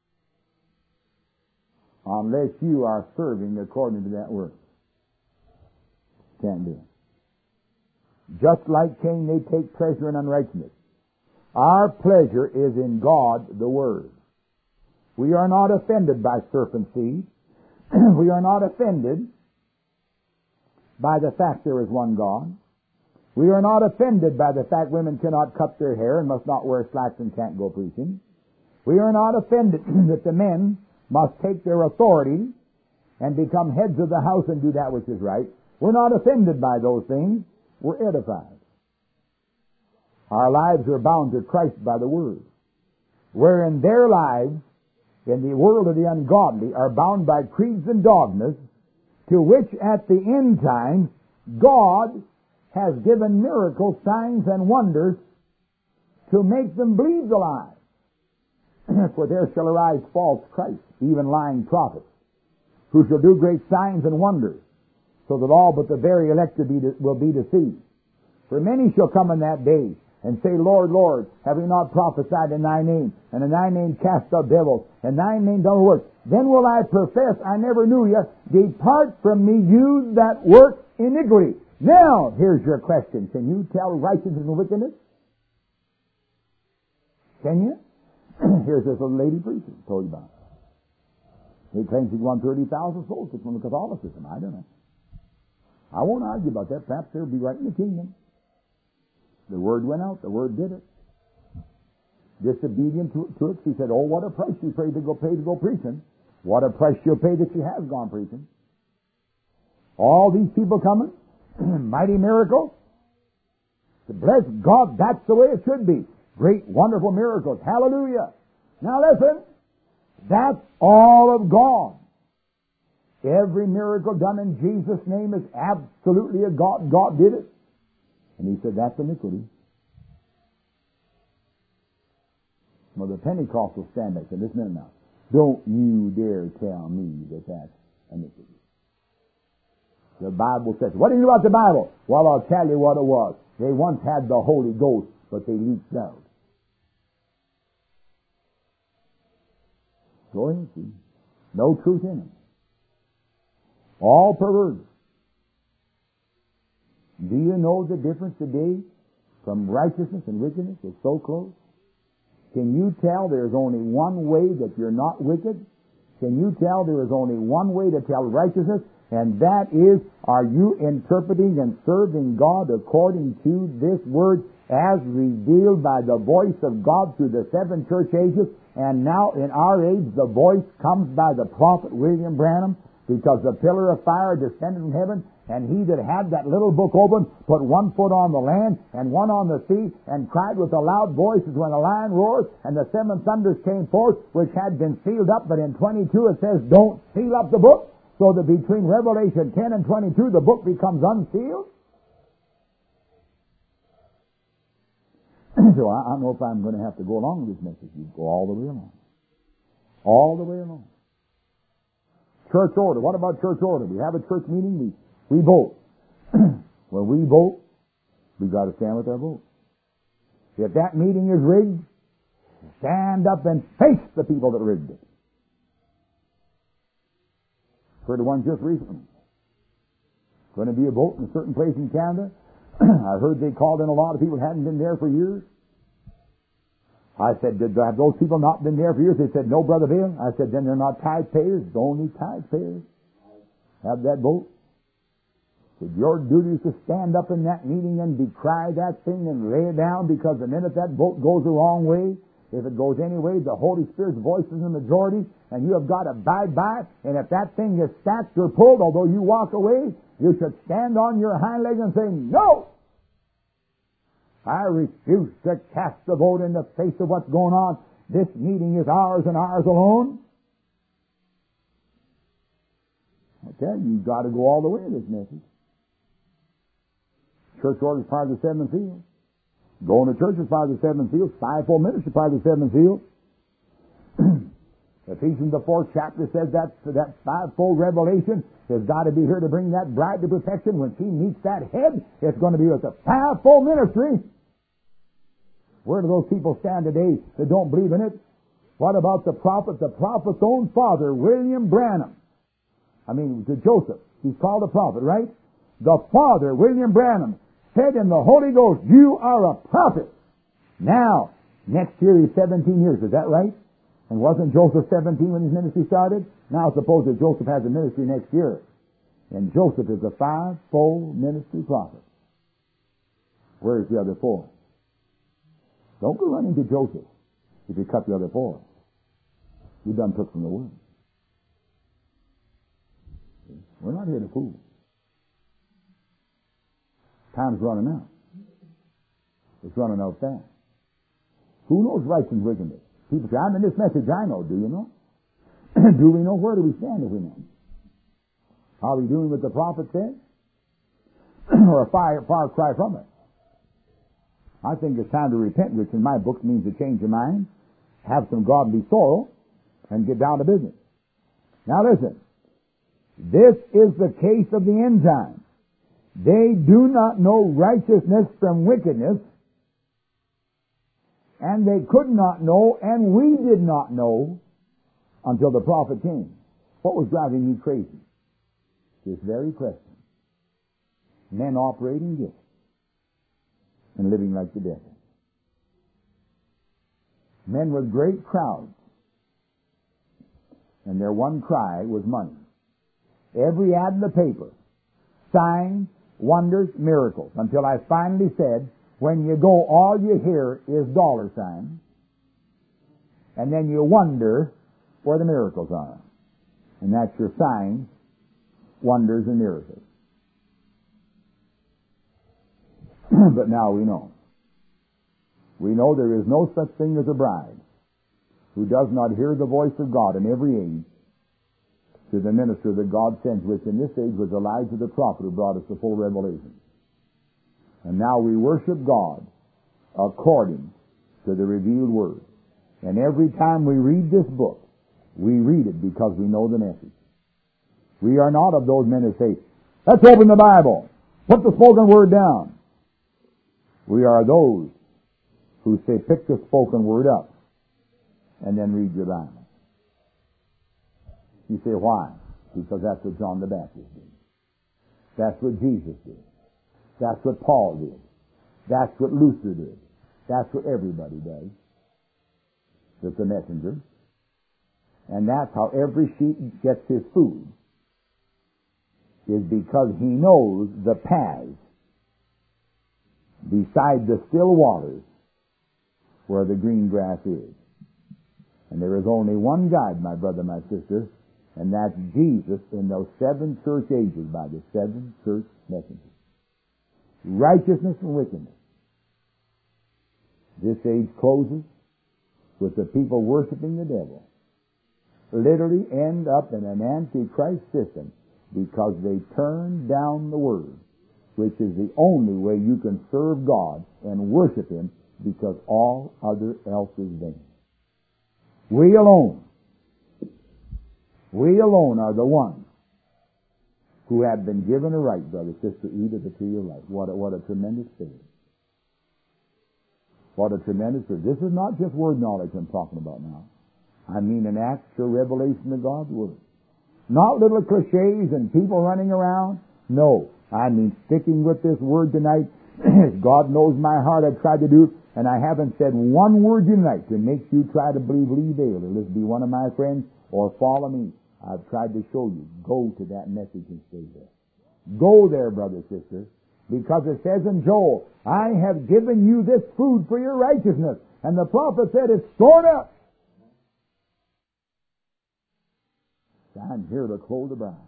unless you are serving according to that word? Can't do it. Just like Cain, they take pleasure in unrighteousness. Our pleasure is in God, the Word. We are not offended by serpent seed. We are not offended by the fact there is one God. We are not offended by the fact women cannot cut their hair and must not wear slacks and can't go preaching. We are not offended that the men must take their authority and become heads of the house and do that which is right. We're not offended by those things. We're edified. Our lives are bound to Christ by the Word. Wherein their lives, in the world of the ungodly, are bound by creeds and dogmas, to which at the end time God has given miracles, signs, and wonders to make them believe the lie. For there shall arise false Christs, even lying prophets, who shall do great signs and wonders, so that all but the very elect will be deceived. For many shall come in that day, and say, Lord, Lord, have we not prophesied in thy name, and in thy name cast out devils, and thy name done works? Then will I profess, I never knew you. Depart from me, you that work iniquity. Now, here's your question. Can you tell righteousness and wickedness? Can you? Here's this little lady preacher told you about. He claims he's won 30,000 souls from the Catholicism. I don't know. I won't argue about that. Perhaps they'll be right in the kingdom. The word went out. The word did it. Disobedient to it. She said, oh, what a price you pay to go preaching. What a price you'll pay that she has gone preaching. All these people coming. Mighty miracle. Bless God, that's the way it should be. Great, wonderful miracles. Hallelujah. Now listen. That's all of God. Every miracle done in Jesus' name is absolutely a God. God did it. And he said, that's iniquity. Well, the Pentecostals stand back and say, listen a minute now. Don't you dare tell me that that's iniquity. The Bible says, what do you know about the Bible? Well, I'll tell you what it was. They once had the Holy Ghost, but they leaked out. Go ahead, see. No truth in them. All perverted. Do you know the difference today from righteousness and wickedness is so close? Can you tell there's only one way that you're not wicked? Can you tell there is only one way to tell righteousness? And that is, are you interpreting and serving God according to this word as revealed by the voice of God through the 7 church ages? And now in our age, the voice comes by the prophet William Branham, because the pillar of fire descended from heaven, and he that had that little book open put one foot on the land and one on the sea, and cried with a loud voice as when a lion roars, and the 7 thunders came forth, which had been sealed up. But in 22 it says, don't seal up the book, so that between Revelation 10 and 22 the book becomes unsealed. So I don't know if I'm going to have to go along with this message. You go all the way along. All the way along. Church order. What about church order? We have a church meeting, we vote. When we vote, we've got to stand with our vote. If that meeting is rigged, stand up and face the people that rigged it. Heard of one just recently. Going to be a vote in a certain place in Canada. I heard they called in a lot of people who hadn't been there for years. I said, have those people not been there for years? They said, no, Brother Bill. I said, then they're not tithe payers. It's only tithe payers have that vote. Said, your duty is to stand up in that meeting and decry that thing and lay it down, because the minute that vote goes the wrong way, if it goes any way, the Holy Spirit's voice is in the majority, and you have got to abide by it. And if that thing is snatched or pulled, although you walk away, you should stand on your hind legs and say, no! I refuse to cast the vote in the face of what's going on. This meeting is ours and ours alone. I tell you, you've got to go all the way in this message. Church order is part of the 7 seals. Going to church is part of the 7 seals. Fivefold ministry is part of the 7 seals. Ephesians the 4th chapter says that fivefold revelation has got to be here to bring that bride to perfection. When she meets that head, it's going to be with the fivefold ministry. Where do those people stand today that don't believe in it? What about the prophet? The prophet's own father, William Branham. To Joseph. He's called a prophet, right? The father, William Branham, said in the Holy Ghost, you are a prophet. Now, next year he's 17 years. Is that right? And wasn't Joseph 17 when his ministry started? Now suppose that Joseph has a ministry next year. And Joseph is a fivefold ministry prophet. Where's the other 4? Don't go running to Joseph if you cut the other 4. You done took from the word. We're not here to fool. Time's running out. It's running out fast. Who knows right from wickedness? People say, I'm in this message, I know. Do you know? Do we know? Where do we stand if we know? Are we doing what the prophet said? Or a far cry from it? I think it's time to repent, which in my book means to change your mind, have some godly sorrow, and get down to business. Now listen. This is the case of the end time. They do not know righteousness from wickedness, and they could not know, and we did not know until the prophet came. What was driving me crazy? This very question. Men operating gifts and living like the devil. Men with great crowds, and their one cry was money. Every ad in the paper, signs, wonders, miracles, until I finally said, when you go, all you hear is dollar signs, and then you wonder where the miracles are. And that's your signs, wonders, and miracles. But now we know. We know there is no such thing as a bride who does not hear the voice of God in every age to the minister that God sends, which in this age was Elijah the prophet who brought us the full revelation. And now we worship God according to the revealed word. And every time we read this book, we read it because we know the message. We are not of those men who say, let's open the Bible, put the spoken word down. We are those who say, pick the spoken word up and then read your Bible. You say, why? Because that's what John the Baptist did. That's what Jesus did. That's what Paul did. That's what Luther did. That's what everybody does. That's a messenger. And that's how every sheep gets his food, is because he knows the paths beside the still waters where the green grass is. And there is only one guide, my brother, my sister, and that's Jesus in those 7 church ages by the 7 church messengers. Righteousness and wickedness. This age closes with the people worshiping the devil. Literally end up in an antichrist system because they turn down the Word, which is the only way you can serve God and worship Him, because all other else is vain. We alone are the ones who have been given a right, brother, sister, to eat of the tree of life. What a tremendous thing. What a tremendous thing. This is not just word knowledge I'm talking about now. I mean an actual revelation of God's Word. Not little cliches and people running around. No. I mean sticking with this Word tonight. God knows my heart. I've tried to do it, and I haven't said one word tonight to make you try to believe Lee Baylor. Let's be one of my friends or follow me. I've tried to show you. Go to that message and stay there. Go there, brother, sister. Because it says in Joel, I have given you this food for your righteousness. And the prophet said, it's stored up. I'm here to clothe the bride.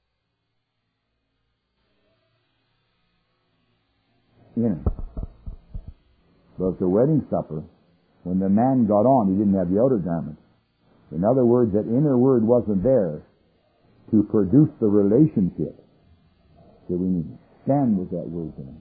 You know, but the wedding supper, when the man got on, he didn't have the outer garment. In other words, that inner word wasn't there to produce the relationship that we need. Stand with that word tonight.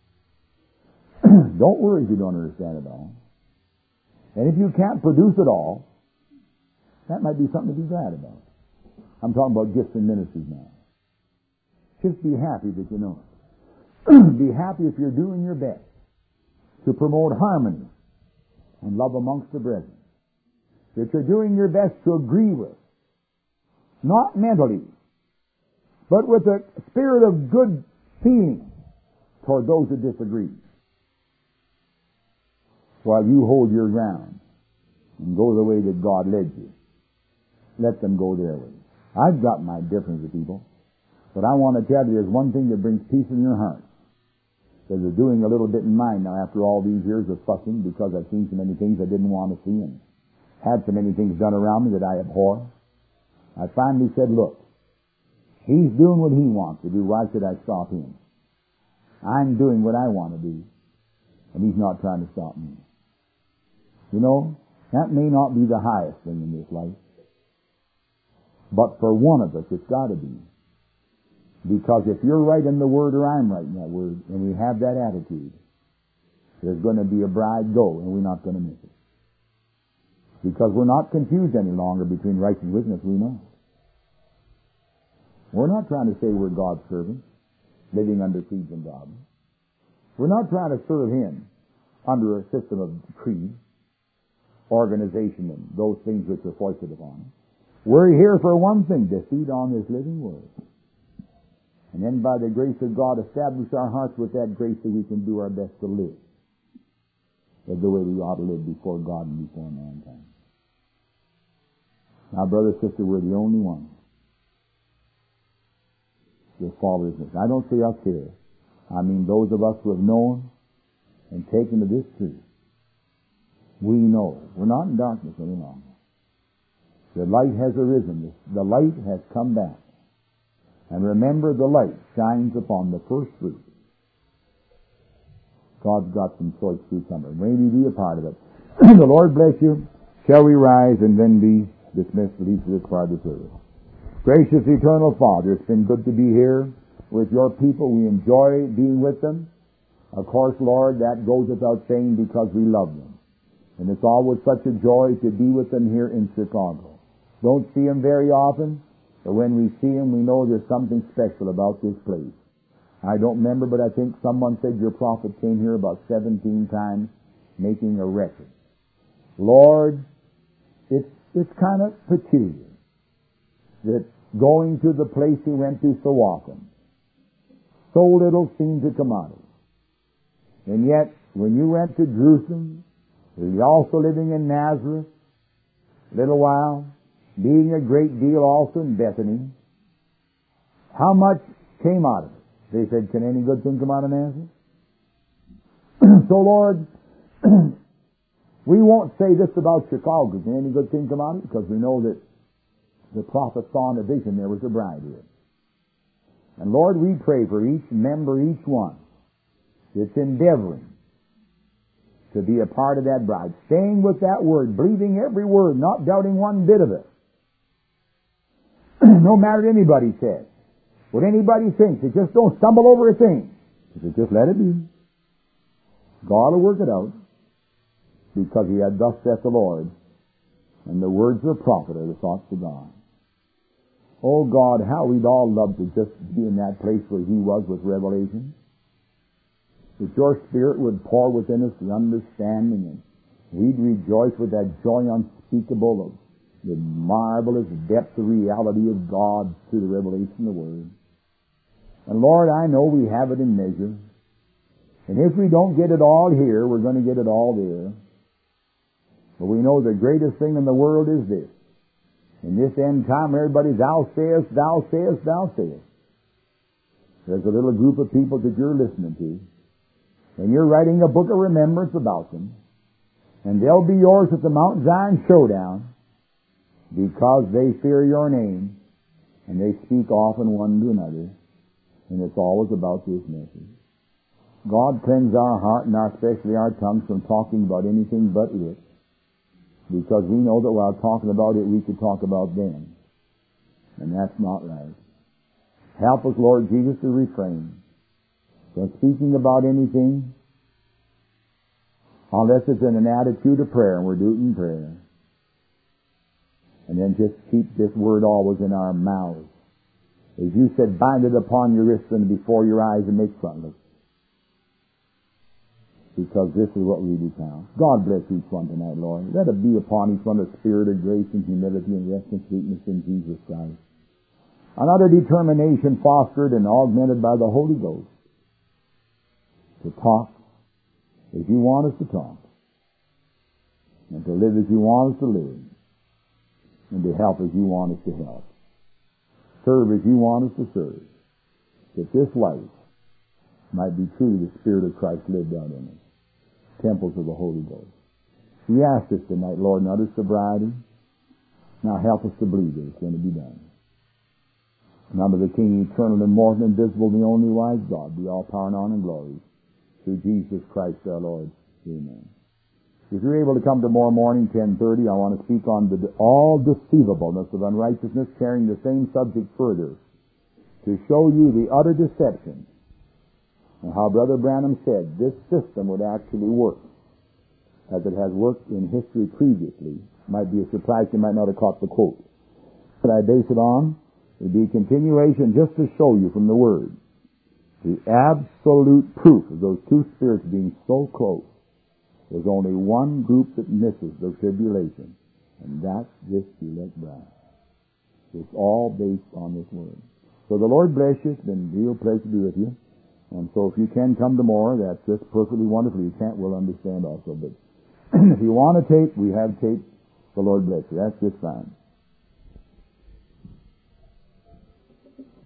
Don't worry if you don't understand it all. And if you can't produce it all, that might be something to be glad about. I'm talking about gifts and ministries now. Just be happy that you know it. Be happy if you're doing your best to promote harmony and love amongst the brethren. That you're doing your best to agree with, not mentally, but with a spirit of good feeling toward those who disagree. While you hold your ground and go the way that God led you. Let them go their way. I've got my difference with people, but I want to tell you there's one thing that brings peace in your heart. Because they're doing a little bit in mine now after all these years of fussing, because I've seen so many things I didn't want to see and had so many things done around me that I abhor. I finally said, look, he's doing what he wants to do. Why should I stop him? I'm doing what I want to do, and he's not trying to stop me. You know, that may not be the highest thing in this life, but for one of us, it's got to be. Because if you're right in the Word or I'm right in that Word, and we have that attitude, there's going to be a bride go, and we're not going to miss it. Because we're not confused any longer between right and wickedness, we know. We're not trying to say we're God's servants, living under creeds and dogmas. We're not trying to serve Him under a system of creed, organization, and those things which are foisted upon us. We're here for one thing, to feed on this living Word. And then by the grace of God, establish our hearts with that grace that we can do our best to live the way we ought to live before God and before mankind. Now, brother, sister, we're the only ones that follow this. I don't say us here. I mean those of us who have known and taken to this truth. We know. We're not in darkness any longer. The light has arisen. The light has come back. And remember, the light shines upon the first fruit. God's got some choice fruit coming. Maybe be a part of it. The Lord bless you. Shall we rise and then be dismissed for each of this part of the service? Gracious eternal Father, it's been good to be here with your people. We enjoy being with them. Of course, Lord, that goes without saying because we love them. And it's always such a joy to be with them here in Chicago. Don't see them very often, but when we see them, we know there's something special about this place. I don't remember, but I think someone said your prophet came here about 17 times, making a record. Lord, it's kind of peculiar that going to the place he went to so often, so little seemed to come out of it. And yet, when you went to Jerusalem, you're also living in Nazareth a little while, being a great deal also in Bethany, how much came out of it? They said, can any good thing come out of Nazareth? So, Lord, we won't say this about Chicago. Can any good thing come out of it? Because we know that the prophet saw in a vision there was a bride here. And Lord, we pray for each member, each one, that's endeavoring to be a part of that bride, staying with that word, believing every word, not doubting one bit of it. No matter what anybody says, what anybody thinks, they just don't stumble over a thing. They just let it be. God will work it out, because he had thus saith the Lord, and the words of the prophet are the thoughts of God. Oh God, how we'd all love to just be in that place where he was with revelation. That your Spirit would pour within us the understanding, and we'd rejoice with that joy unspeakable of the marvelous depth of reality of God through the revelation of the Word. And Lord, I know we have it in measure. And if we don't get it all here, we're going to get it all there. But we know the greatest thing in the world is this. In this end time, everybody, thou sayest, thou sayest, thou sayest. There's a little group of people that you're listening to, and you're writing a book of remembrance about them, and they'll be yours at the Mount Zion showdown, because they fear your name, and they speak often one to another, and it's always about this message. God cleanse our heart and especially our tongues from talking about anything but it, because we know that while talking about it, we could talk about them, and that's not right. Help us, Lord Jesus, to refrain from speaking about anything unless it's in an attitude of prayer, and we're doing it in prayer. And then just keep this word always in our mouths. As you said, bind it upon your wrists and before your eyes and make frontlets. Because this is what really counts. God bless each one tonight, Lord. Let it be upon each one a spirit of grace and humility and rest and sweetness in Jesus Christ. Another determination fostered and augmented by the Holy Ghost to talk as you want us to talk, and to live as you want us to live, and to help as you want us to help, serve as you want us to serve, that this life might be truly the Spirit of Christ lived out in us, temples of the Holy Ghost. We ask this tonight, Lord, in utter sobriety. Now help us to believe that it's going to be done. Now to the King, eternal, immortal, invisible, the only wise God, be all power and honor and glory through Jesus Christ our Lord. Amen. If you're able to come tomorrow morning, 10:30, I want to speak on the all deceivableness of unrighteousness, carrying the same subject further, to show you the utter deception, and how Brother Branham said this system would actually work, as it has worked in history previously. Might be a surprise, you might not have caught the quote. But I base it on, it would be a continuation just to show you from the Word the absolute proof of those two spirits being so close. There's only one group that misses the tribulation, and that's this elect bride. It's all based on this Word. So the Lord bless you. It's been a real pleasure to be with you. And so if you can come tomorrow, that's just perfectly wonderful. You can't, we'll understand also. But if you want to tape, we have tape. The Lord bless you. That's just fine.